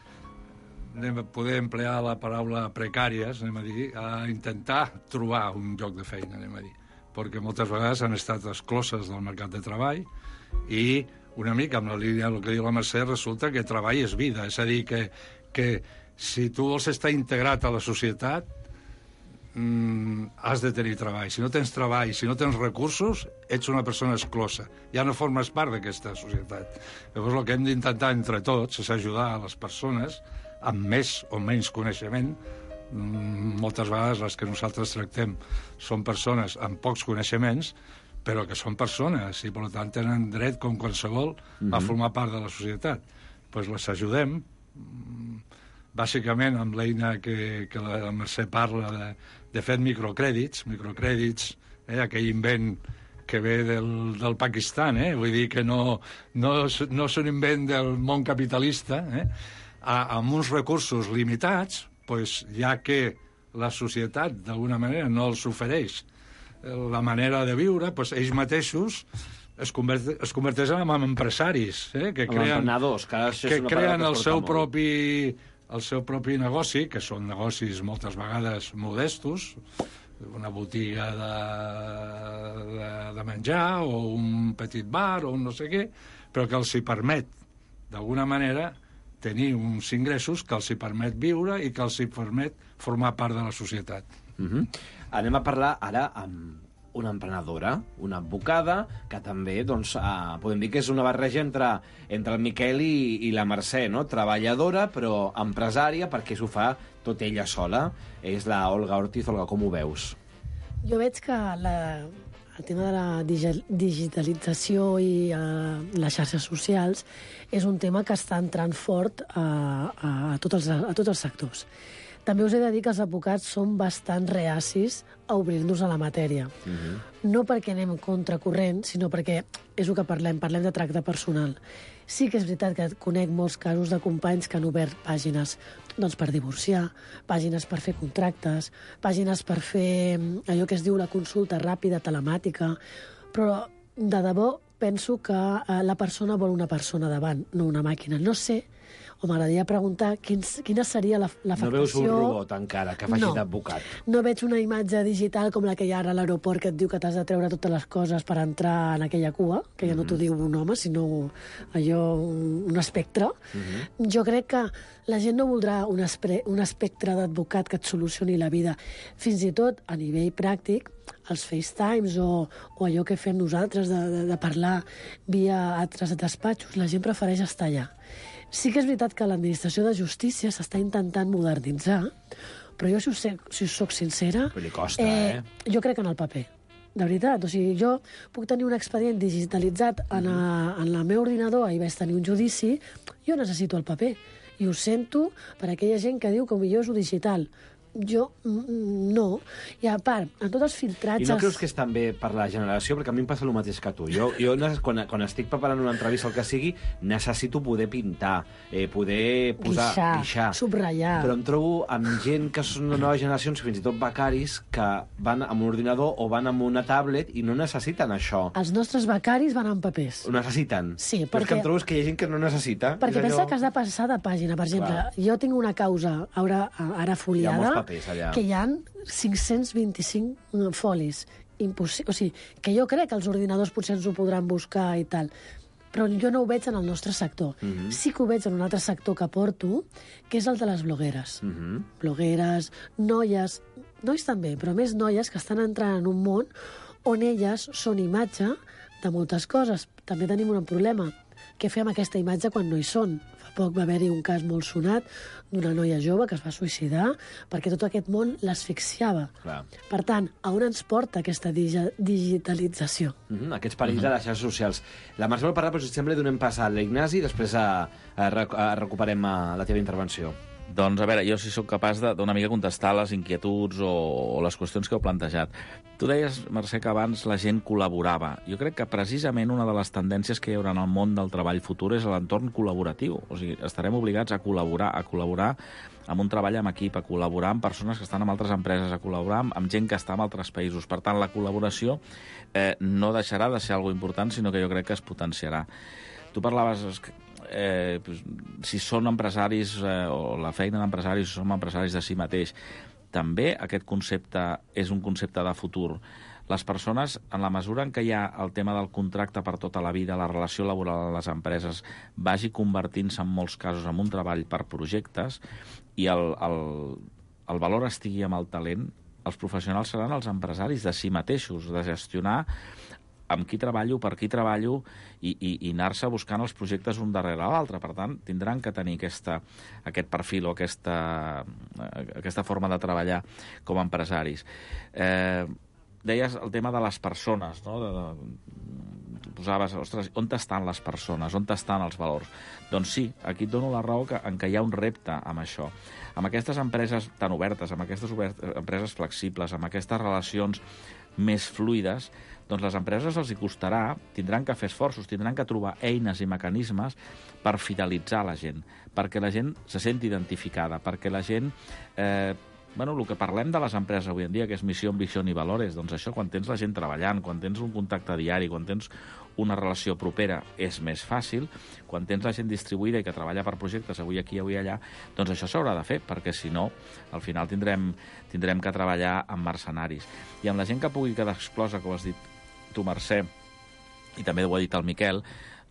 poder emplear la paraula precàries, a intentar trobar un lloc de feina, perquè moltes vegades han estat excloses del mercat de treball i una mica amb la línia del que diu la Mercè, resulta que treball és vida. És a dir, que si tu vols estar integrat a la societat, has de tenir treball. Si no tens treball, si no tens recursos, ets una persona exclosa. Ja no formes part d'aquesta societat. Llavors, el que hem d'intentar entre tots és ajudar a les persones amb més o menys coneixement. Moltes vegades les que nosaltres tractem són persones amb pocs coneixements, però que són persones i, per tant, tenen dret, com qualsevol, a formar part de la societat. Doncs les ajudem, bàsicament amb l'eina que la Mercè parla de fer microcrèdits, aquell invent que ve del Pakistan, vull dir que no és un invent del món capitalista, amb uns recursos limitats, ja que la societat, d'alguna manera, no els ofereix la manera de viure, ells mateixos es converteixen en empresaris, que creen el seu propi negoci, que són negocis moltes vegades modestos, una botiga de menjar o un petit bar o un no sé què, però que els hi permet, d'alguna manera, tenir uns ingressos que els hi permet viure i que els hi permet formar part de la societat. Anem a parlar ara amb una emprenedora, una advocada, que també, doncs, podem dir que és una barreja entre el Miquel i la Mercè, no? Treballadora, però empresària, perquè s'ho fa tot ella sola. És la Olga Ortiz. Olga, com ho veus? Jo veig que el tema de la digitalització i les xarxes socials és un tema que està entrant fort a tots els sectors. També us he de dir que els advocats són bastant reacis a obrir-nos a la matèria. No perquè anem contracorrent, sinó perquè és el que parlem de tracte personal. Sí que és veritat que conec molts casos de companys que han obert pàgines per divorciar, pàgines per fer contractes, pàgines per fer allò que es diu la consulta ràpida telemàtica, però de debò penso que la persona vol una persona davant, no una màquina. No sé, o m'agradaria preguntar quina seria l'afectació... No veus un robot encara que faci d'advocat? No veig una imatge digital com la que hi ha ara a l'aeroport que et diu que t'has de treure totes les coses per entrar en aquella cua, que ja no t'ho diu un home, sinó allò, un espectre. Jo crec que la gent no voldrà un espectre d'advocat que et solucioni la vida. Fins i tot, a nivell pràctic, els FaceTimes o allò que fem nosaltres de parlar via altres despatxos, la gent prefereix estar allà. Sí que és veritat que l'administració de justícia s'està intentant modernitzar, però jo, si us soc sincera, li costa, jo crec en el paper. De veritat, o sigui, jo puc tenir un expedient digitalitzat en el meu ordinador, ahir vaig tenir un judici, jo necessito el paper. I ho sento per aquella gent que diu que millor és ho digital. Jo no. I a part, en tots els filtratges... I no creus que és també per la generació? Perquè a mi em passa el mateix que tu. Jo quan estic preparant una entrevista, el que sigui, necessito poder pintar, poder posar... Guixar, subratllar. Però em trobo amb gent que són de noves generacions, fins i tot becaris, que van amb un ordinador o van amb una tablet i no necessiten això. Els nostres becaris van amb papers. Ho necessiten? Sí, perquè... Però és que em trobo que hi ha gent que no necessita. Perquè pensa que has de passar de pàgina. Per exemple, jo tinc una causa ara foliada, que hi ha 525 folis. O sigui, que jo crec que els ordinadors potser ens ho podran buscar i tal, però jo no ho veig en el nostre sector. Sí que ho veig en un altre sector que porto, que és el de les blogueres. Blogueres, noies també, però més noies que estan entrant en un món on elles són imatge de moltes coses. També tenim un problema. Què fem aquesta imatge quan no hi són? Poc va haver-hi un cas molt sonat d'una noia jove que es va suïcidar perquè tot aquest món l'asfixiava. Per tant, a on ens porta aquesta digitalització? Aquests perills de les xarxes socials. La Mercè vol parlar, però si sembla donem pas a l'Ignasi i després recuperem la teva intervenció. Doncs, a veure, jo sí sóc capaç d'una mica contestar les inquietuds o les qüestions que heu plantejat. Tu deies, Mercè, que abans la gent col·laborava. Jo crec que precisament una de les tendències que hi haurà en el món del treball futur és l'entorn col·laboratiu. O sigui, estarem obligats a col·laborar amb un treball en equip, a col·laborar amb persones que estan en altres empreses, a col·laborar amb gent que està en altres països. Per tant, la col·laboració no deixarà de ser algo important, sinó que jo crec que es potenciarà. Tu parlaves... si són empresaris o la feina d'empresaris, si som empresaris de si mateix, també aquest concepte és un concepte de futur. Les persones, en la mesura en què hi ha el tema del contracte per tota la vida, la relació laboral a les empreses, vagi convertint-se en molts casos en un treball per projectes i el valor estigui amb el talent, els professionals seran els empresaris de si mateixos, de gestionar amb qui treballo, per qui treballo i anar-se buscant els projectes un darrere l'altre. Per tant, tindran que tenir aquest perfil o aquesta forma de treballar com a empresaris. Deies el tema de les persones, no? Posaves, ostres, on estan les persones? On estan els valors? Doncs sí, aquí et dono la raó en què hi ha un repte amb això. Amb aquestes empreses tan obertes, amb aquestes empreses flexibles, amb aquestes relacions més fluides, doncs les empreses els hi costarà, tindran que fer esforços, tindran que trobar eines i mecanismes per fidelitzar la gent, perquè la gent se senti identificada, perquè la gent... el que parlem de les empreses avui en dia, que és missió, ambició i valores, doncs això, quan tens la gent treballant, quan tens un contacte diari, quan tens una relació propera, és més fàcil. Quan tens la gent distribuïda i que treballa per projectes, avui aquí, avui allà, doncs això s'haurà de fer, perquè si no, al final tindrem que treballar amb mercenaris. I amb la gent que pugui quedar exclosa, com has dit tu, Mercè, i també ho ha dit el Miquel,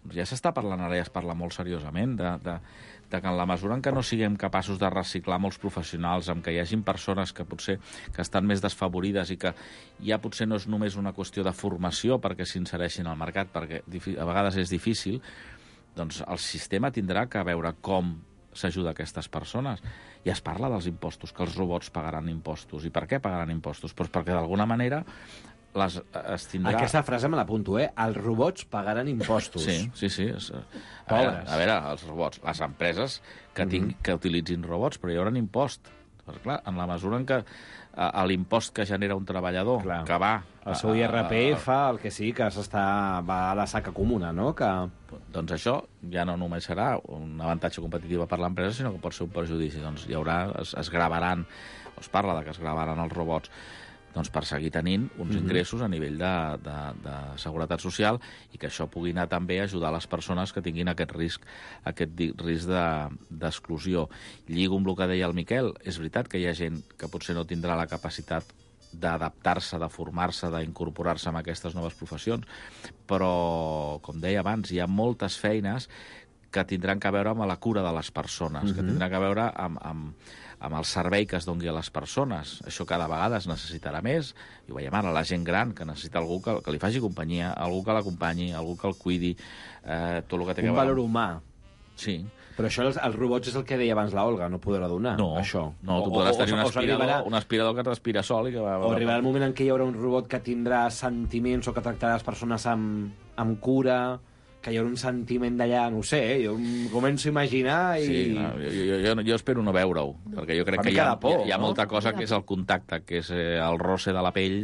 ja s'està parlant ara, ja es parla molt seriosament, de que en la mesura en què no siguem capaços de reciclar molts professionals, en què hi hagin persones que potser que estan més desfavorides i que ja potser no és només una qüestió de formació perquè s'insereixin al mercat, perquè a vegades és difícil, doncs el sistema tindrà que veure com s'ajuda aquestes persones. I es parla dels impostos, que els robots pagaran impostos. I per què pagaran impostos? Doncs perquè d'alguna manera es tindrà... Aquesta frase me l'apunto, Els robots pagaran impostos. Sí. A veure, els robots, les empreses que utilitzin robots, però hi haurà impost. Perquè, clar, en la mesura en què l'impost que genera un treballador, que va... El seu IRPF, el que sí, que va a la saca comuna, no? Doncs això ja no només serà un avantatge competitiu per l'empresa, sinó que pot ser un perjudici. Doncs hi haurà, es gravaran, es parla de que es gravaran els robots, doncs per seguir tenint uns ingressos a nivell de seguretat social i que això pugui anar també a ajudar les persones que tinguin aquest risc d'exclusió. Lligo amb el que deia el Miquel, és veritat que hi ha gent que potser no tindrà la capacitat d'adaptar-se, de formar-se, d'incorporar-se en aquestes noves professions, però, com deia abans, hi ha moltes feines que tindran que veure amb la cura de les persones, que tindran que veure amb el servei que es doni a les persones. Això cada vegada es necessitarà més, i ho veiem ara, la gent gran, que necessita algú que li faci companyia, algú que l'acompanyi, algú que el cuidi, tot el que té que veure... Un valor humà. Sí. Però això, els robots, és el que deia abans l'Olga, no podrà donar, això. No, tu podràs tenir un aspirador que t'aspira sol i que va... O arribarà el moment en què hi haurà un robot que tindrà sentiments o que tractarà les persones amb cura, que hi haurà un sentiment d'allà, no ho sé, jo començo a imaginar i... Sí, jo espero no veure-ho, perquè jo crec que hi ha molta cosa que és el contacte, que és el roce de la pell,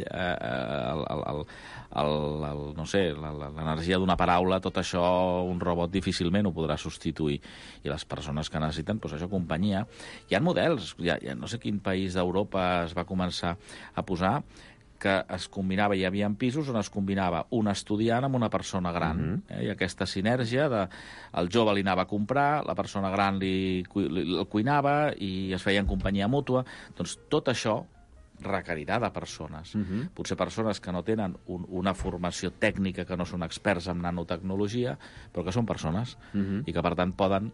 no sé, l'energia d'una paraula, tot això un robot difícilment ho podrà substituir. I les persones que necessiten, doncs això, companyia. Hi ha models, no sé quin país d'Europa es va començar a posar, que es combinava, hi havia pisos on es combinava un estudiant amb una persona gran. I aquesta sinergia, el jove li anava a comprar, la persona gran li cuinava i es feien companyia mútua. Doncs tot això requerirà de persones. Potser persones que no tenen una formació tècnica, que no són experts en nanotecnologia, però que són persones i que, per tant, poden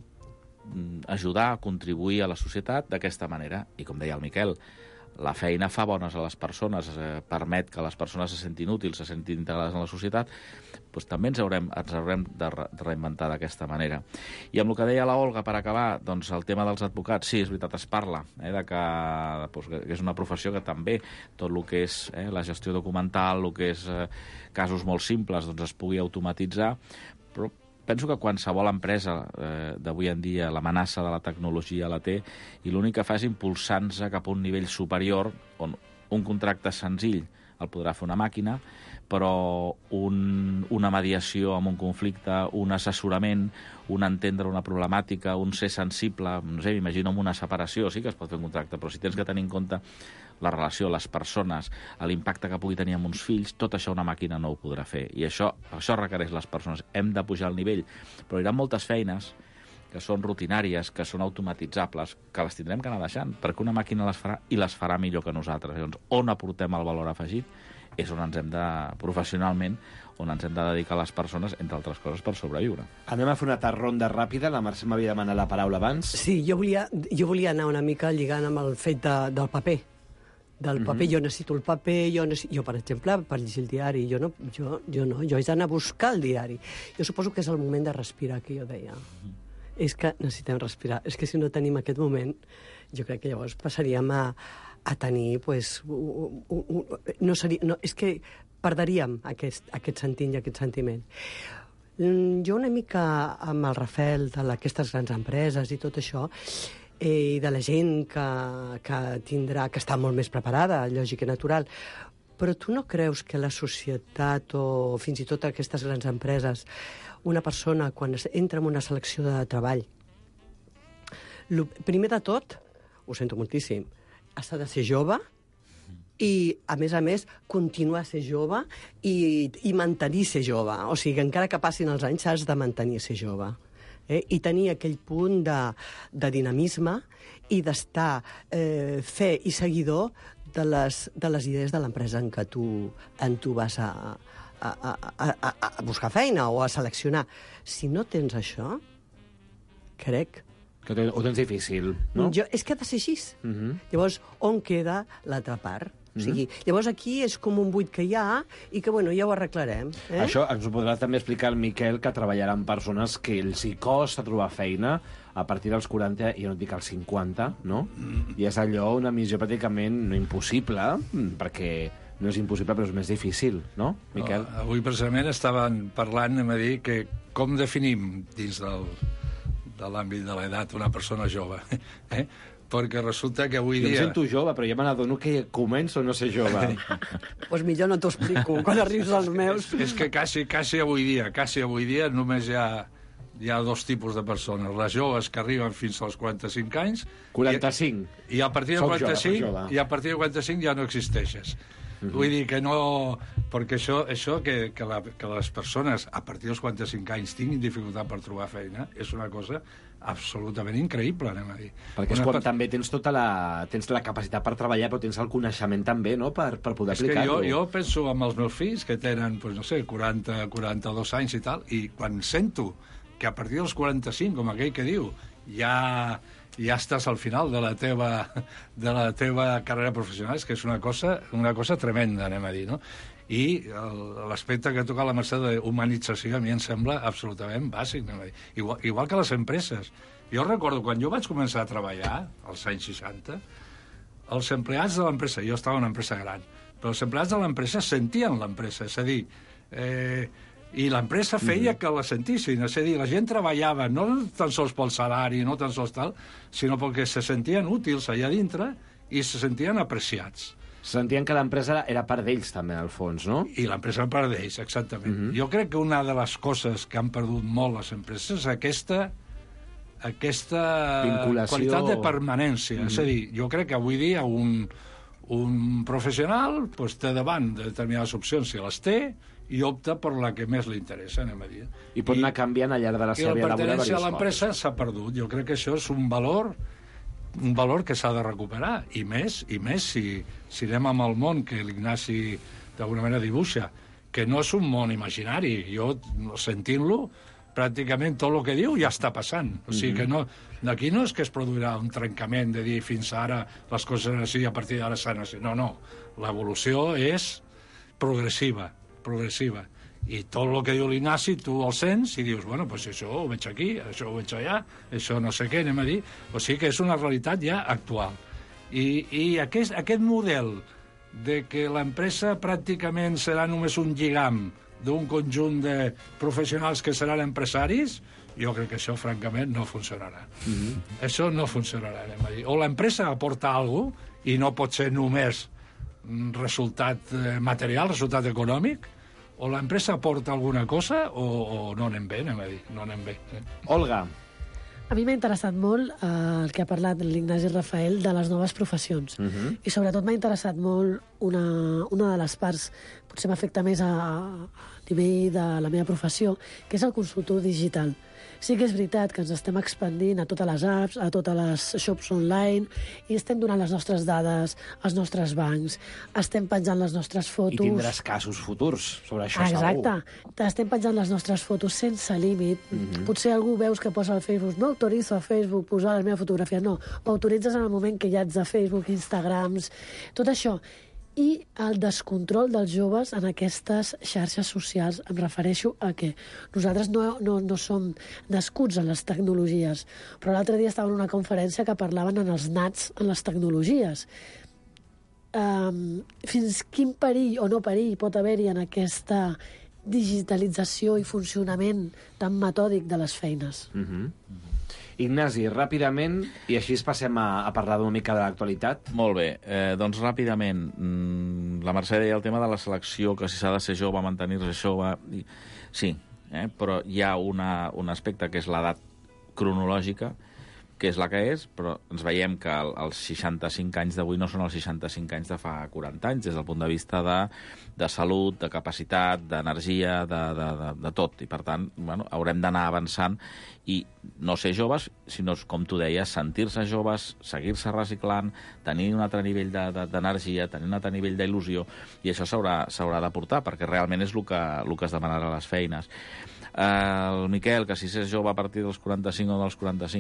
ajudar a contribuir a la societat d'aquesta manera. I, com deia el Miquel, la feina fa bones a les persones, permet que les persones se sentin útils, se sentin integrades en la societat, doncs també ens haurem de reinventar d'aquesta manera. I amb el que deia la Olga, per acabar, doncs el tema dels advocats, sí, és veritat, es parla de que és una professió que també tot el que és la gestió documental, el que és casos molt simples, doncs es pugui automatitzar, però penso que qualsevol empresa d'avui en dia l'amenaça de la tecnologia la té i l'únic que fa és impulsar-se cap a un nivell superior on un contracte senzill el podrà fer una màquina, però una mediació amb un conflicte, un assessorament, un entendre una problemàtica, un ser sensible, no sé, m'imagino amb una separació, sí que es pot fer un contracte, però si tens que tenir en compte la relació, les persones, l'impacte que pugui tenir amb uns fills, tot això una màquina no ho podrà fer. I això requereix les persones. Hem de pujar el nivell. Però hi ha moltes feines que són rutinàries, que són automatitzables, que les tindrem que anar deixant, perquè una màquina les farà i les farà millor que nosaltres. Llavors, on aportem el valor afegit és on ens hem de, professionalment, on ens hem de dedicar a les persones, entre altres coses, per sobreviure. Anem a fer una ronda ràpida. La Mercè m'havia demanat la paraula abans. Sí, jo volia anar una mica lligant amb el fet del paper. Del paper, jo necessito el paper, jo, per exemple, per llegir el diari, jo he d'anar a buscar el diari. Jo suposo que és el moment de respirar, que jo deia. És que necessitem respirar. És que si no tenim aquest moment, jo crec que llavors passaríem a tenir, pues, és que perdríem aquest sentint i aquest sentiment. Jo una mica amb el Rafel d'aquestes grans empreses i tot això, i de la gent que està molt més preparada, lògic i natural, però tu no creus que la societat o fins i tot aquestes grans empreses, una persona quan entra en una selecció de treball, primer de tot, ho sento moltíssim, has de ser jove i, a més, continuar a ser jove i mantenir ser jove. O sigui, encara que passin els anys, has de mantenir ser jove. I tenir aquell punt de dinamisme i d'estar fe i seguidor de les idees de l'empresa en què tu vas a a buscar feina o a seleccionar. Si no tens això, crec... Que ho tens difícil, no? És que ha de ser així. Llavors, on queda l'altra part? O sigui, llavors aquí és com un buit que hi ha i que, bueno, ja ho arreglarem. Això ens ho podrà també explicar el Miquel, que treballarà amb persones que els hi costa trobar feina a partir dels 40, i no et dic els 50, no? I és allò una missió pràcticament no impossible, perquè no és impossible, però és més difícil, no, Miquel? Avui, precisament, estaven parlant, a dir, que com definim dins de l'àmbit de l'edat una persona jove, perquè resulta que avui dia... Jo em sento jove, però ja me n'adono que començo a no ser jove. Doncs millor no t'ho explico, quan arribis als meus. És que quasi avui dia només hi ha dos tipus de persones. Les joves que arriben fins als 45 anys... 45? I a partir de 45 ja no existeixes. Vull dir que no... Perquè això que les persones a partir dels 45 anys tinguin dificultat per trobar feina és una cosa absolutament increïble, anem a dir. Perquè és quan també tens tens la capacitat per treballar, però tens el coneixement també, no?, per poder aplicar-lo. És que jo penso amb els meus fills, que tenen, no sé, 40, 42 anys i tal, i quan sento que a partir dels 45, com aquell que diu, ja estàs al final de la teva carrera professional, és que és una cosa tremenda, anem a dir, no? I l'aspecte que toca la Mercè d'humanització a mi em sembla absolutament bàsic, anem a dir. Igual que les empreses. Jo recordo, quan jo vaig començar a treballar, als anys 60, els empleats de l'empresa, jo estava en una empresa gran, però els empleats de l'empresa sentien l'empresa, és a dir, i l'empresa feia que la sentissin, és a dir, la gent treballava no tan sols pel salari, no tan sols tal, sinó perquè se sentien útils allà dintre i se sentien apreciats. Sentien que l'empresa era part d'ells, també, al fons, no? I l'empresa era part d'ells, exactament. Jo crec que una de les coses que han perdut molt les empreses és aquesta qualitat de permanència. És a dir, jo crec que avui dia un professional té davant de determinades opcions, si les té, i opta per la que més li interessa, anem a dir. I pot anar canviant al llarg de la seva vida laboral. I la pertinença a l'empresa s'ha perdut. Jo crec que això és un valor que s'ha de recuperar, i més si anem amb el món que l'Ignasi d'alguna manera dibuixa, que no és un món imaginari. Jo, sentint-lo, pràcticament tot el que diu ja està passant. O sigui que d'aquí no és que es produirà un trencament de dir fins ara les coses eren així i a partir d'ara s'han així. No, l'evolució és progressiva. I tot el que diu l'Ignasi tu el sents i dius, bueno, doncs això ho veig aquí, això ho veig allà, això no sé què, anem a dir. O sigui que és una realitat ja actual. I aquest model de que l'empresa pràcticament serà només un lligam d'un conjunt de professionals que seran empresaris, jo crec que això, francament, no funcionarà. Això no funcionarà, anem a dir. O l'empresa aporta alguna cosa, i no pot ser només resultat material, resultat econòmic, o l'empresa aporta alguna cosa o no anem bé, anem a dir, no anem bé. Olga. A mi m'ha interessat molt el que ha parlat l'Ignasi Rafael de les noves professions. I sobretot m'ha interessat molt una de les parts, potser m'afecta més a nivell de la meva professió, que és el consultor digital. Sí que és veritat que ens estem expandint a totes les apps, a totes les shops online, i estem donant les nostres dades als nostres bancs, estem penjant les nostres fotos... I tindràs casos futurs sobre això, segur. Exacte. Estem penjant les nostres fotos sense límit. Potser algú veus que posa al Facebook, no autorizo a Facebook posar la meva fotografia, no. Ho autoritzes en el moment que ja ets a Facebook, Instagrams, tot això. I el descontrol dels joves en aquestes xarxes socials. Em refereixo a que nosaltres no som nascuts en les tecnologies, però l'altre dia estava en una conferència que parlaven en els nats en les tecnologies. Fins quin perill o no perill pot haver-hi en aquesta digitalització i funcionament tan metòdic de les feines? Ignasi, ràpidament, i així passem a parlar una mica de l'actualitat. Molt bé, doncs ràpidament, la Mercè deia el tema de la selecció, que si s'ha de ser jove, mantenir-se jove... Sí, però hi ha un aspecte que és l'edat cronològica, que és la que és, però ens veiem que els 65 anys d'avui no són els 65 anys de fa 40 anys, des del punt de vista de salut, de capacitat, d'energia, de tot. I, per tant, haurem d'anar avançant I no ser joves, sinó, com tu deies, sentir-se joves, seguir-se reciclant, tenir un altre nivell d'energia, tenir un altre nivell d'il·lusió, i això s'haurà de portar, perquè realment és el que es demanarà a les feines. El Miquel, que si és jove a partir dels 45 o dels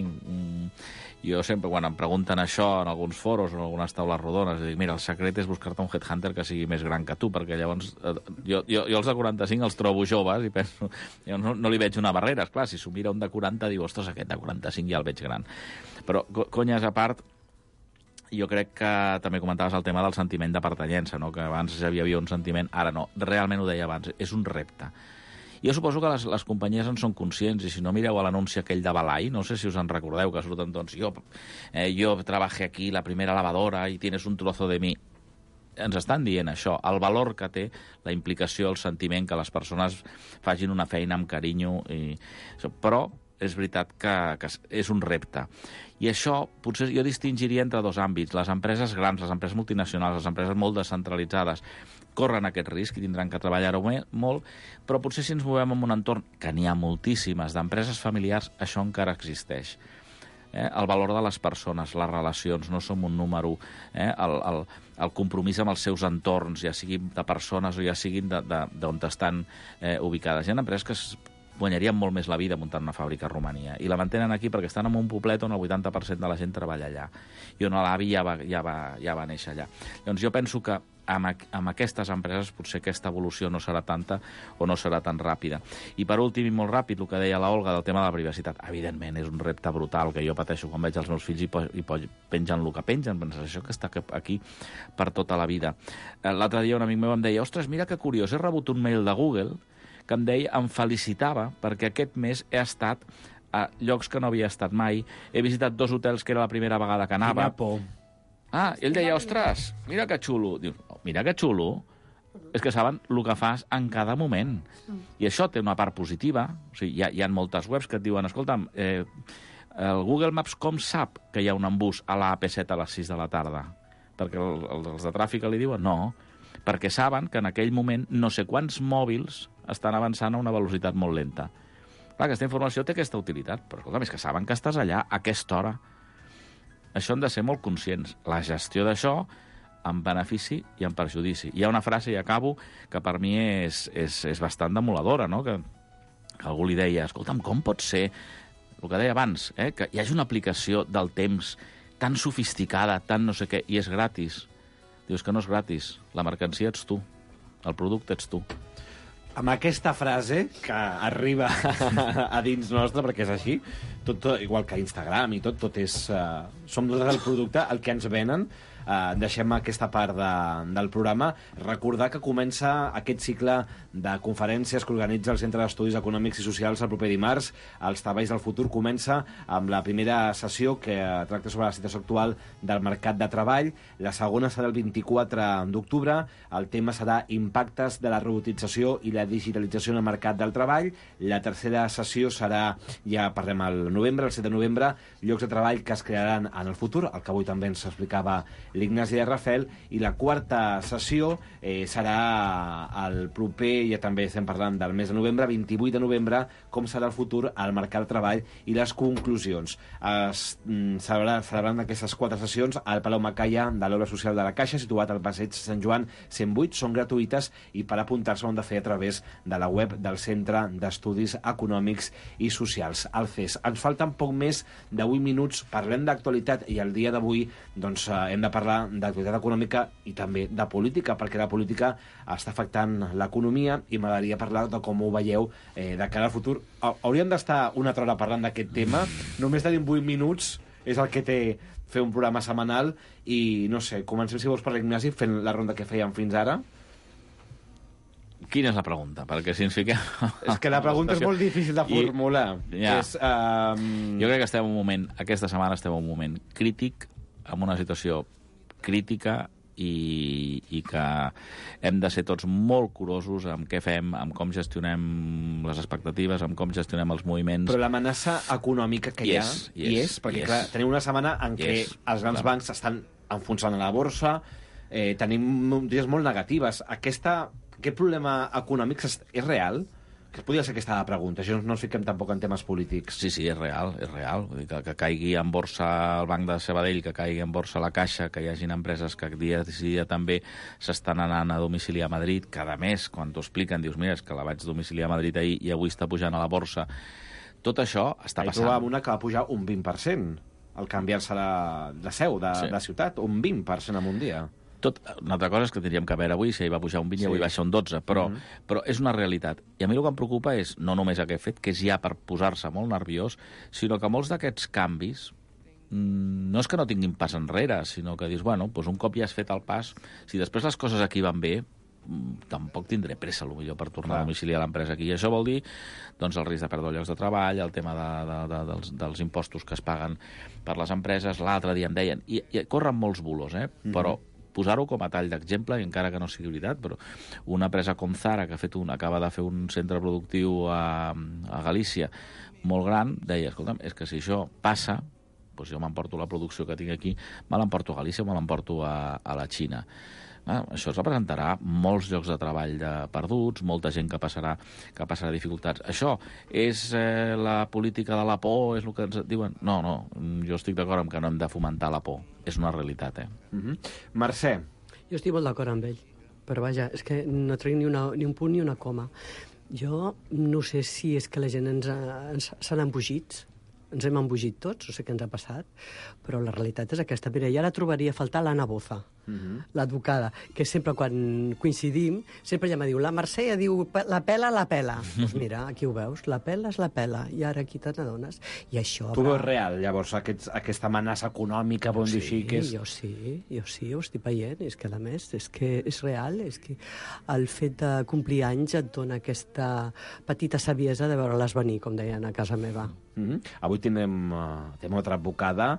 45, jo sempre, quan em pregunten això en alguns foros o en algunes taules rodones, dic, mira, el secret és buscar-te un headhunter que sigui més gran que tu, perquè llavors jo els de 45 els trobo joves i penso, jo no li veig una barrera. Esclar, si s'ho mira un de 40, diu, ostres, aquest de 45 ja el veig gran. Però, conyes a part, jo crec que també comentaves el tema del sentiment de pertanyença, no? Que abans ja hi havia un sentiment, ara no. Realment ho deia abans, és un repte. Jo suposo que les companyies en són conscients, i si no mireu a l'anunci aquell de Balai, no sé si us en recordeu, que surten doncs, jo trabajé aquí, la primera lavadora, i tienes un trozo de mi. Ens estan dient això, el valor que té la implicació, el sentiment, que les persones facin una feina amb carinyo. Però és veritat que és un repte. I això, potser jo distingiria entre dos àmbits. Les empreses grans, les empreses multinacionals, les empreses molt descentralitzades, corren aquest risc i tindran que treballar-ho molt, però potser si ens movem en un entorn, que n'hi ha moltíssimes, d'empreses familiars, això encara existeix. El valor de les persones, les relacions, no som un número, el compromís amb els seus entorns, ja siguin de persones o ja siguin d'on estan ubicades. Hi ha empreses que guanyarien molt més la vida muntant una fàbrica a Romania, i la mantenen aquí perquè estan en un poblet on el 80% de la gent treballa allà, i on l'avi ja va néixer allà. Llavors jo penso que amb aquestes empreses potser aquesta evolució no serà tanta o no serà tan ràpida. I per últim, i molt ràpid, el que deia la Olga del tema de la privacitat. Evidentment, és un repte brutal que jo pateixo quan veig els meus fills i pengen el que pengen. Penses, això que està aquí per tota la vida. L'altre dia un amic meu em deia, ostres, mira que curiós, he rebut un mail de Google que em deia, em felicitava perquè aquest mes he estat a llocs que no havia estat mai, he visitat 2 hotels que era la primera vegada que anava. Quina por. I ell deia, ostres, mira que xulo. Diu, mira que xulo, és que saben el que fas en cada moment. I això té una part positiva. O sigui, hi ha moltes webs que et diuen, escolta'm, el Google Maps com sap que hi ha un embús a la AP7 a les 6 de la tarda? Perquè els de tràfic li diuen no, perquè saben que en aquell moment no sé quants mòbils estan avançant a una velocitat molt lenta. Clar, aquesta informació té aquesta utilitat, però escolta, és que saben que estàs allà a aquesta hora. Això hem de ser molt conscients. La gestió d'això en benefici i en perjudici. Hi ha una frase, i acabo, que per mi és bastant demoladora, no? Que algú li deia, escolta'm, com pot ser, el que deia abans, que hi hagi una aplicació del temps tan sofisticada, tan no sé què, i és gratis. Dius que no és gratis. La mercancia ets tu. El producte ets tu. Amb aquesta frase, que arriba a dins nostre, perquè és així, tot igual que Instagram i tot és... som nosaltres el producte, el que ens venen. Deixem aquesta part del programa. Recordar que comença aquest cicle de conferències que organitza el Centre d'Estudis Econòmics i Socials el proper dimarts. Els treballs del futur comença amb la primera sessió que tracta sobre la situació actual del mercat de treball. La segona serà el 24 d'octubre. El tema serà impactes de la robotització i la digitalització en el mercat del treball. La tercera sessió serà, ja parlem al novembre, el 7 de novembre, llocs de treball que es crearan en el futur, el que avui també ens explicava l'Ignasi de Rafel, i la quarta sessió serà el proper, ja també estem parlant del mes de novembre, 28 de novembre, com serà el futur al mercat de treball i les conclusions. Es celebraran aquestes 4 sessions al Palau Macaya de l'Obra Social de la Caixa, situat al Passeig Sant Joan 108, són gratuïtes i per apuntar-se ho han de fer a través de la web del Centre d'Estudis Econòmics i Socials, el CES. Ens falten poc més de 8 minuts, parlem d'actualitat i el dia d'avui doncs, hem de parlar d'actualitat econòmica i també de política, perquè la política està afectant l'economia i m'agradaria parlar de com ho veieu de cara al futur. Hauríem d'estar una altra hora parlant d'aquest tema, només tenim 8 minuts, és el que té fer un programa setmanal i no sé, comencem si vols per l'Ignasi fent la ronda que fèiem fins ara. Quina és la pregunta? Perquè si ens fiquem... És que la pregunta és molt difícil de formular. Jo crec que estem en un moment, aquesta setmana estem en un moment crític, en una situació crítica i que hem de ser tots molt curosos amb què fem, amb com gestionem les expectatives, amb com gestionem els moviments. Però l'amenaça econòmica que hi ha hi és, perquè clar, tenim una setmana en què els grans bancs estan enfonsant a la borsa, tenim dies molt negatives. Aquest problema econòmic és real? Que podria ser aquesta pregunta, això no ens fiquem tampoc en temes polítics. Sí, és real. Vull dir que caigui en borsa el Banc de Sabadell, que caigui en borsa la Caixa, que hi hagin empreses que dia també s'estan anant a domiciliar a Madrid, cada mes, quan t'ho expliquen, dius, mira, és que la vaig domiciliar a Madrid ahir i avui està pujant a la borsa. Tot això està passant. Ahir trobàvem una que va pujar un 20%, al canviar-se la seu de la ciutat, un 20% en un dia. Una altra cosa és que tindríem que veure avui si ahir va pujar un 20 i avui baixa un 12, però és una realitat. I a mi el que em preocupa és no només aquest fet, que és ja per posar-se molt nerviós, sinó que molts d'aquests canvis no és que no tinguin pas enrere, sinó que dius, bueno, doncs un cop ja has fet el pas, si després les coses aquí van bé, tampoc tindré pressa, potser, per tornar a domiciliar l'empresa aquí. I això vol dir doncs, el risc de perdre llocs de treball, el tema dels impostos que es paguen per les empreses. L'altre dia em deien, i corren molts bulos, però posar-ho com a tall d'exemple, i encara que no sigui veritat, però una empresa com Zara, que acaba de fer un centre productiu a Galícia molt gran, deia, escolta'm, és que si això passa, doncs jo m'emporto la producció que tinc aquí, me l'emporto a Galícia o me l'emporto a la Xina. Això es representarà molts llocs de treball perduts, molta gent que passarà dificultats. Això és la política de la por, és el que ens diuen? No, jo estic d'acord amb que no hem de fomentar la por. És una realitat, Mercè. Jo estic molt d'acord amb ell, però vaja, és que no trec ni un punt ni una coma. Jo no sé si és que la gent s'han embogits, ens hem embogit tots, no sé què ens ha passat, però la realitat és aquesta. Mira, ja la trobaria a faltar l'Anna Boza, l'advocada, que sempre quan coincidim, sempre ella me diu, la Mercè ja diu, la pela. Doncs mira, aquí ho veus, la pela és la pela, i ara aquí te n'adones. I això... Tu veus real, llavors, aquesta amenaça econòmica, podem dir així, que és... Jo sí, ho estic veient, és que a més, és que és real, és que el fet de complir anys et dona aquesta petita saviesa de veure-les venir, com deien a casa meva. Avui tenim altra advocada,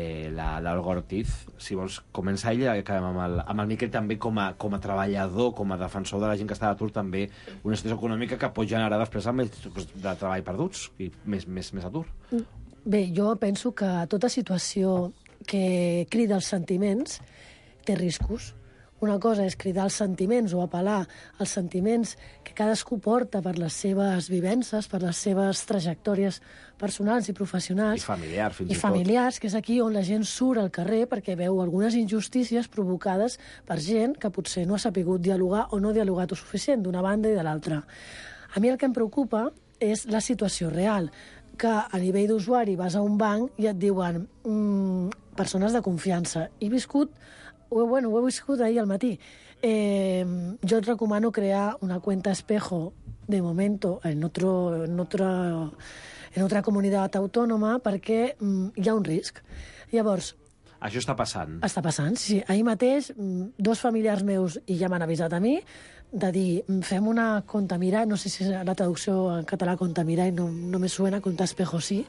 l'Olga Ortiz. Si vols començar ella, acabem amb el Miquel també com a treballador, com a defensor de la gent que està a l'atur, també una situació econòmica que pot generar després amb els de treball perduts i més atur. Bé, jo penso que tota situació que crida els sentiments té riscos. Una cosa és cridar els sentiments o apel·lar als sentiments que cadascú porta per les seves vivències, per les seves trajectòries personals i professionals. I familiars, fins i tot. I familiars, que és aquí on la gent surt al carrer perquè veu algunes injustícies provocades per gent que potser no ha sapigut dialogar o no ha dialogat o suficient d'una banda i de l'altra. A mi el que em preocupa és la situació real, que a nivell d'usuari vas a un banc i et diuen persones de confiança. He viscut... ho he viscut ahir al matí. Jo et recomano crear una cuenta espejo de momento en otra comunitat autònoma perquè hi ha un risc. Llavors... Això està passant? Està passant, sí. Ahir mateix, dos familiars meus, i ja m'han avisat a mi, de dir, fem una compte mirall, no sé si la traducció en català compte mirall no me suena, compte espejo sí.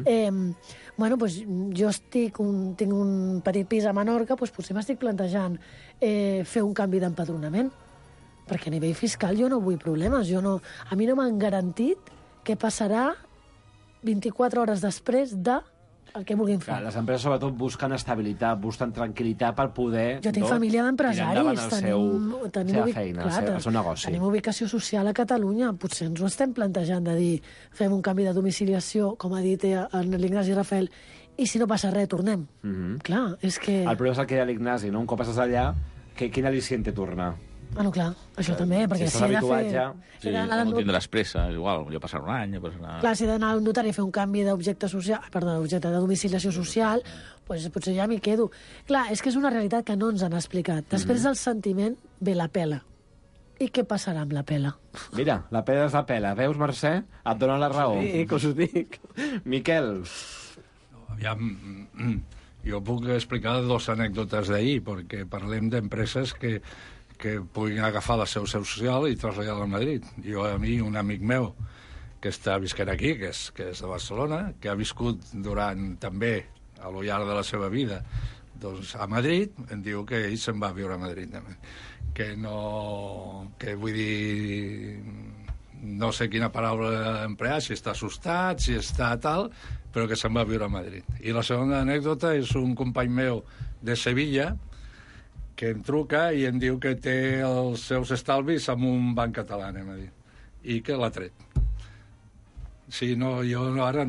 Jo tinc un petit pis a Menorca, potser m'estic plantejant fer un canvi d'empadronament, perquè a nivell fiscal jo no vull problemes. A mi no m'han garantit què passarà 24 hores després de el que vulguin fer. Les empreses sobretot busquen estabilitat, busquen tranquil·litat per poder... Jo tinc família d'empresaris, tenim el seu negoci. Tenim ubicació social a Catalunya, potser ens ho estem plantejant de dir fem un canvi de domiciliació, com ha dit l'Ignasi Rafael, i si no passa res, tornem. Clar, és que... El problema és el que hi ha l'Ignasi, no? Un cop estàs allà, quin al·licient té tornar? Clar, això també, perquè si estàs habituat ja... Sí, no tindràs pressa, igual, jo passarà un any... Clar, si he d'anar a un notari a fer un canvi d'objecte social, de domiciliació social, doncs potser ja m'hi quedo. Clar, és que és una realitat que no ens han explicat. Després del sentiment ve la pela. I què passarà amb la pela? Mira, la pela és la pela. Veus, Mercè? Et dona la raó. Sí, que us ho dic. Miquel. Aviam, jo puc explicar dos anècdotes d'ahir, perquè parlem d'empreses que puguin agafar la seu social i traslladar-la a Madrid. A mi, un amic meu que està visquent aquí, que és de Barcelona, que ha viscut també a lo llarg de la seva vida doncs, a Madrid, em diu que ell se'n va a viure a Madrid també. Que vull dir, no sé quina paraula emplear, si està assustat, si està tal, però que se'n va a viure a Madrid. I la segona anècdota és un company meu de Sevilla que em truca i em diu que té els seus estalvis en un banc català, anem a dir. i que l'ha tret. Sí, no, jo ara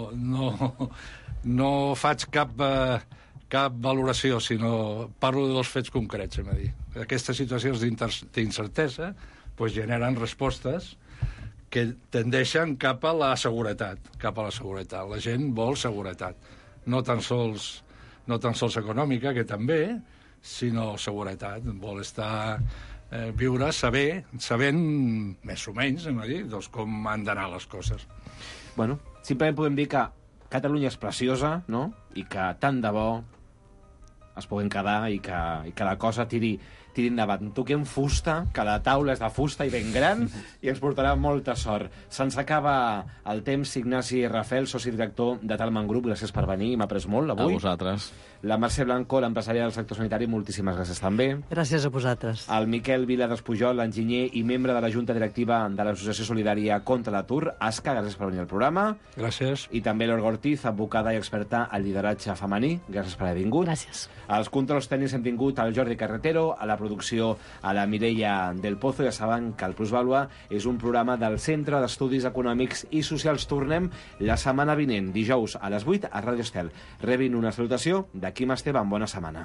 no faig cap valoració, sinó parlo dels fets concrets, hem de dir. Aquestes situacions d'incertesa pues, generen respostes que tendeixen cap a la seguretat. La gent vol seguretat. No tan sols econòmica, que també, sinó seguretat. Vol estar viure sabent més o menys, hem de dir, doncs, com han d'anar les coses. Bueno, simplement podem dir que Catalunya és preciosa, no? I que tant de bo es puguin quedar i que la cosa tiri endavant. Toquem fusta, que la taula és de fusta i ben gran, i ens portarà molta sort. Se'ns acaba el temps. Ignasi Rafel, soci director de Talman Group, gràcies per venir, m'ha pres molt avui. A vosaltres. La Mercè Blanco, l'empresària del sector sanitari, moltíssimes gràcies també. Gràcies a vosaltres. El Miquel Vila Despujol, l'enginyer i membre de la Junta Directiva de l'Associació Solidària contra l'Atur, ASCA, gràcies per venir al programa. Gràcies. I també l'Olga Ortiz, advocada i experta en lideratge femení, gràcies per haver vingut. Gràcies. Als controls tècnics hem tingut el Jordi Carretero, a la producció a la Mireia del Pozo. Ja saben que el Plusvàlua és un programa del Centre d'Estudis Econòmics i Socials. Tornem la setmana vinent, dijous a les 8 a Ràdio Estel. Rebin una salutació de Quim Esteban. Bona setmana.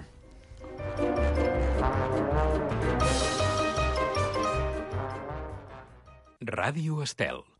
Ràdio Estel.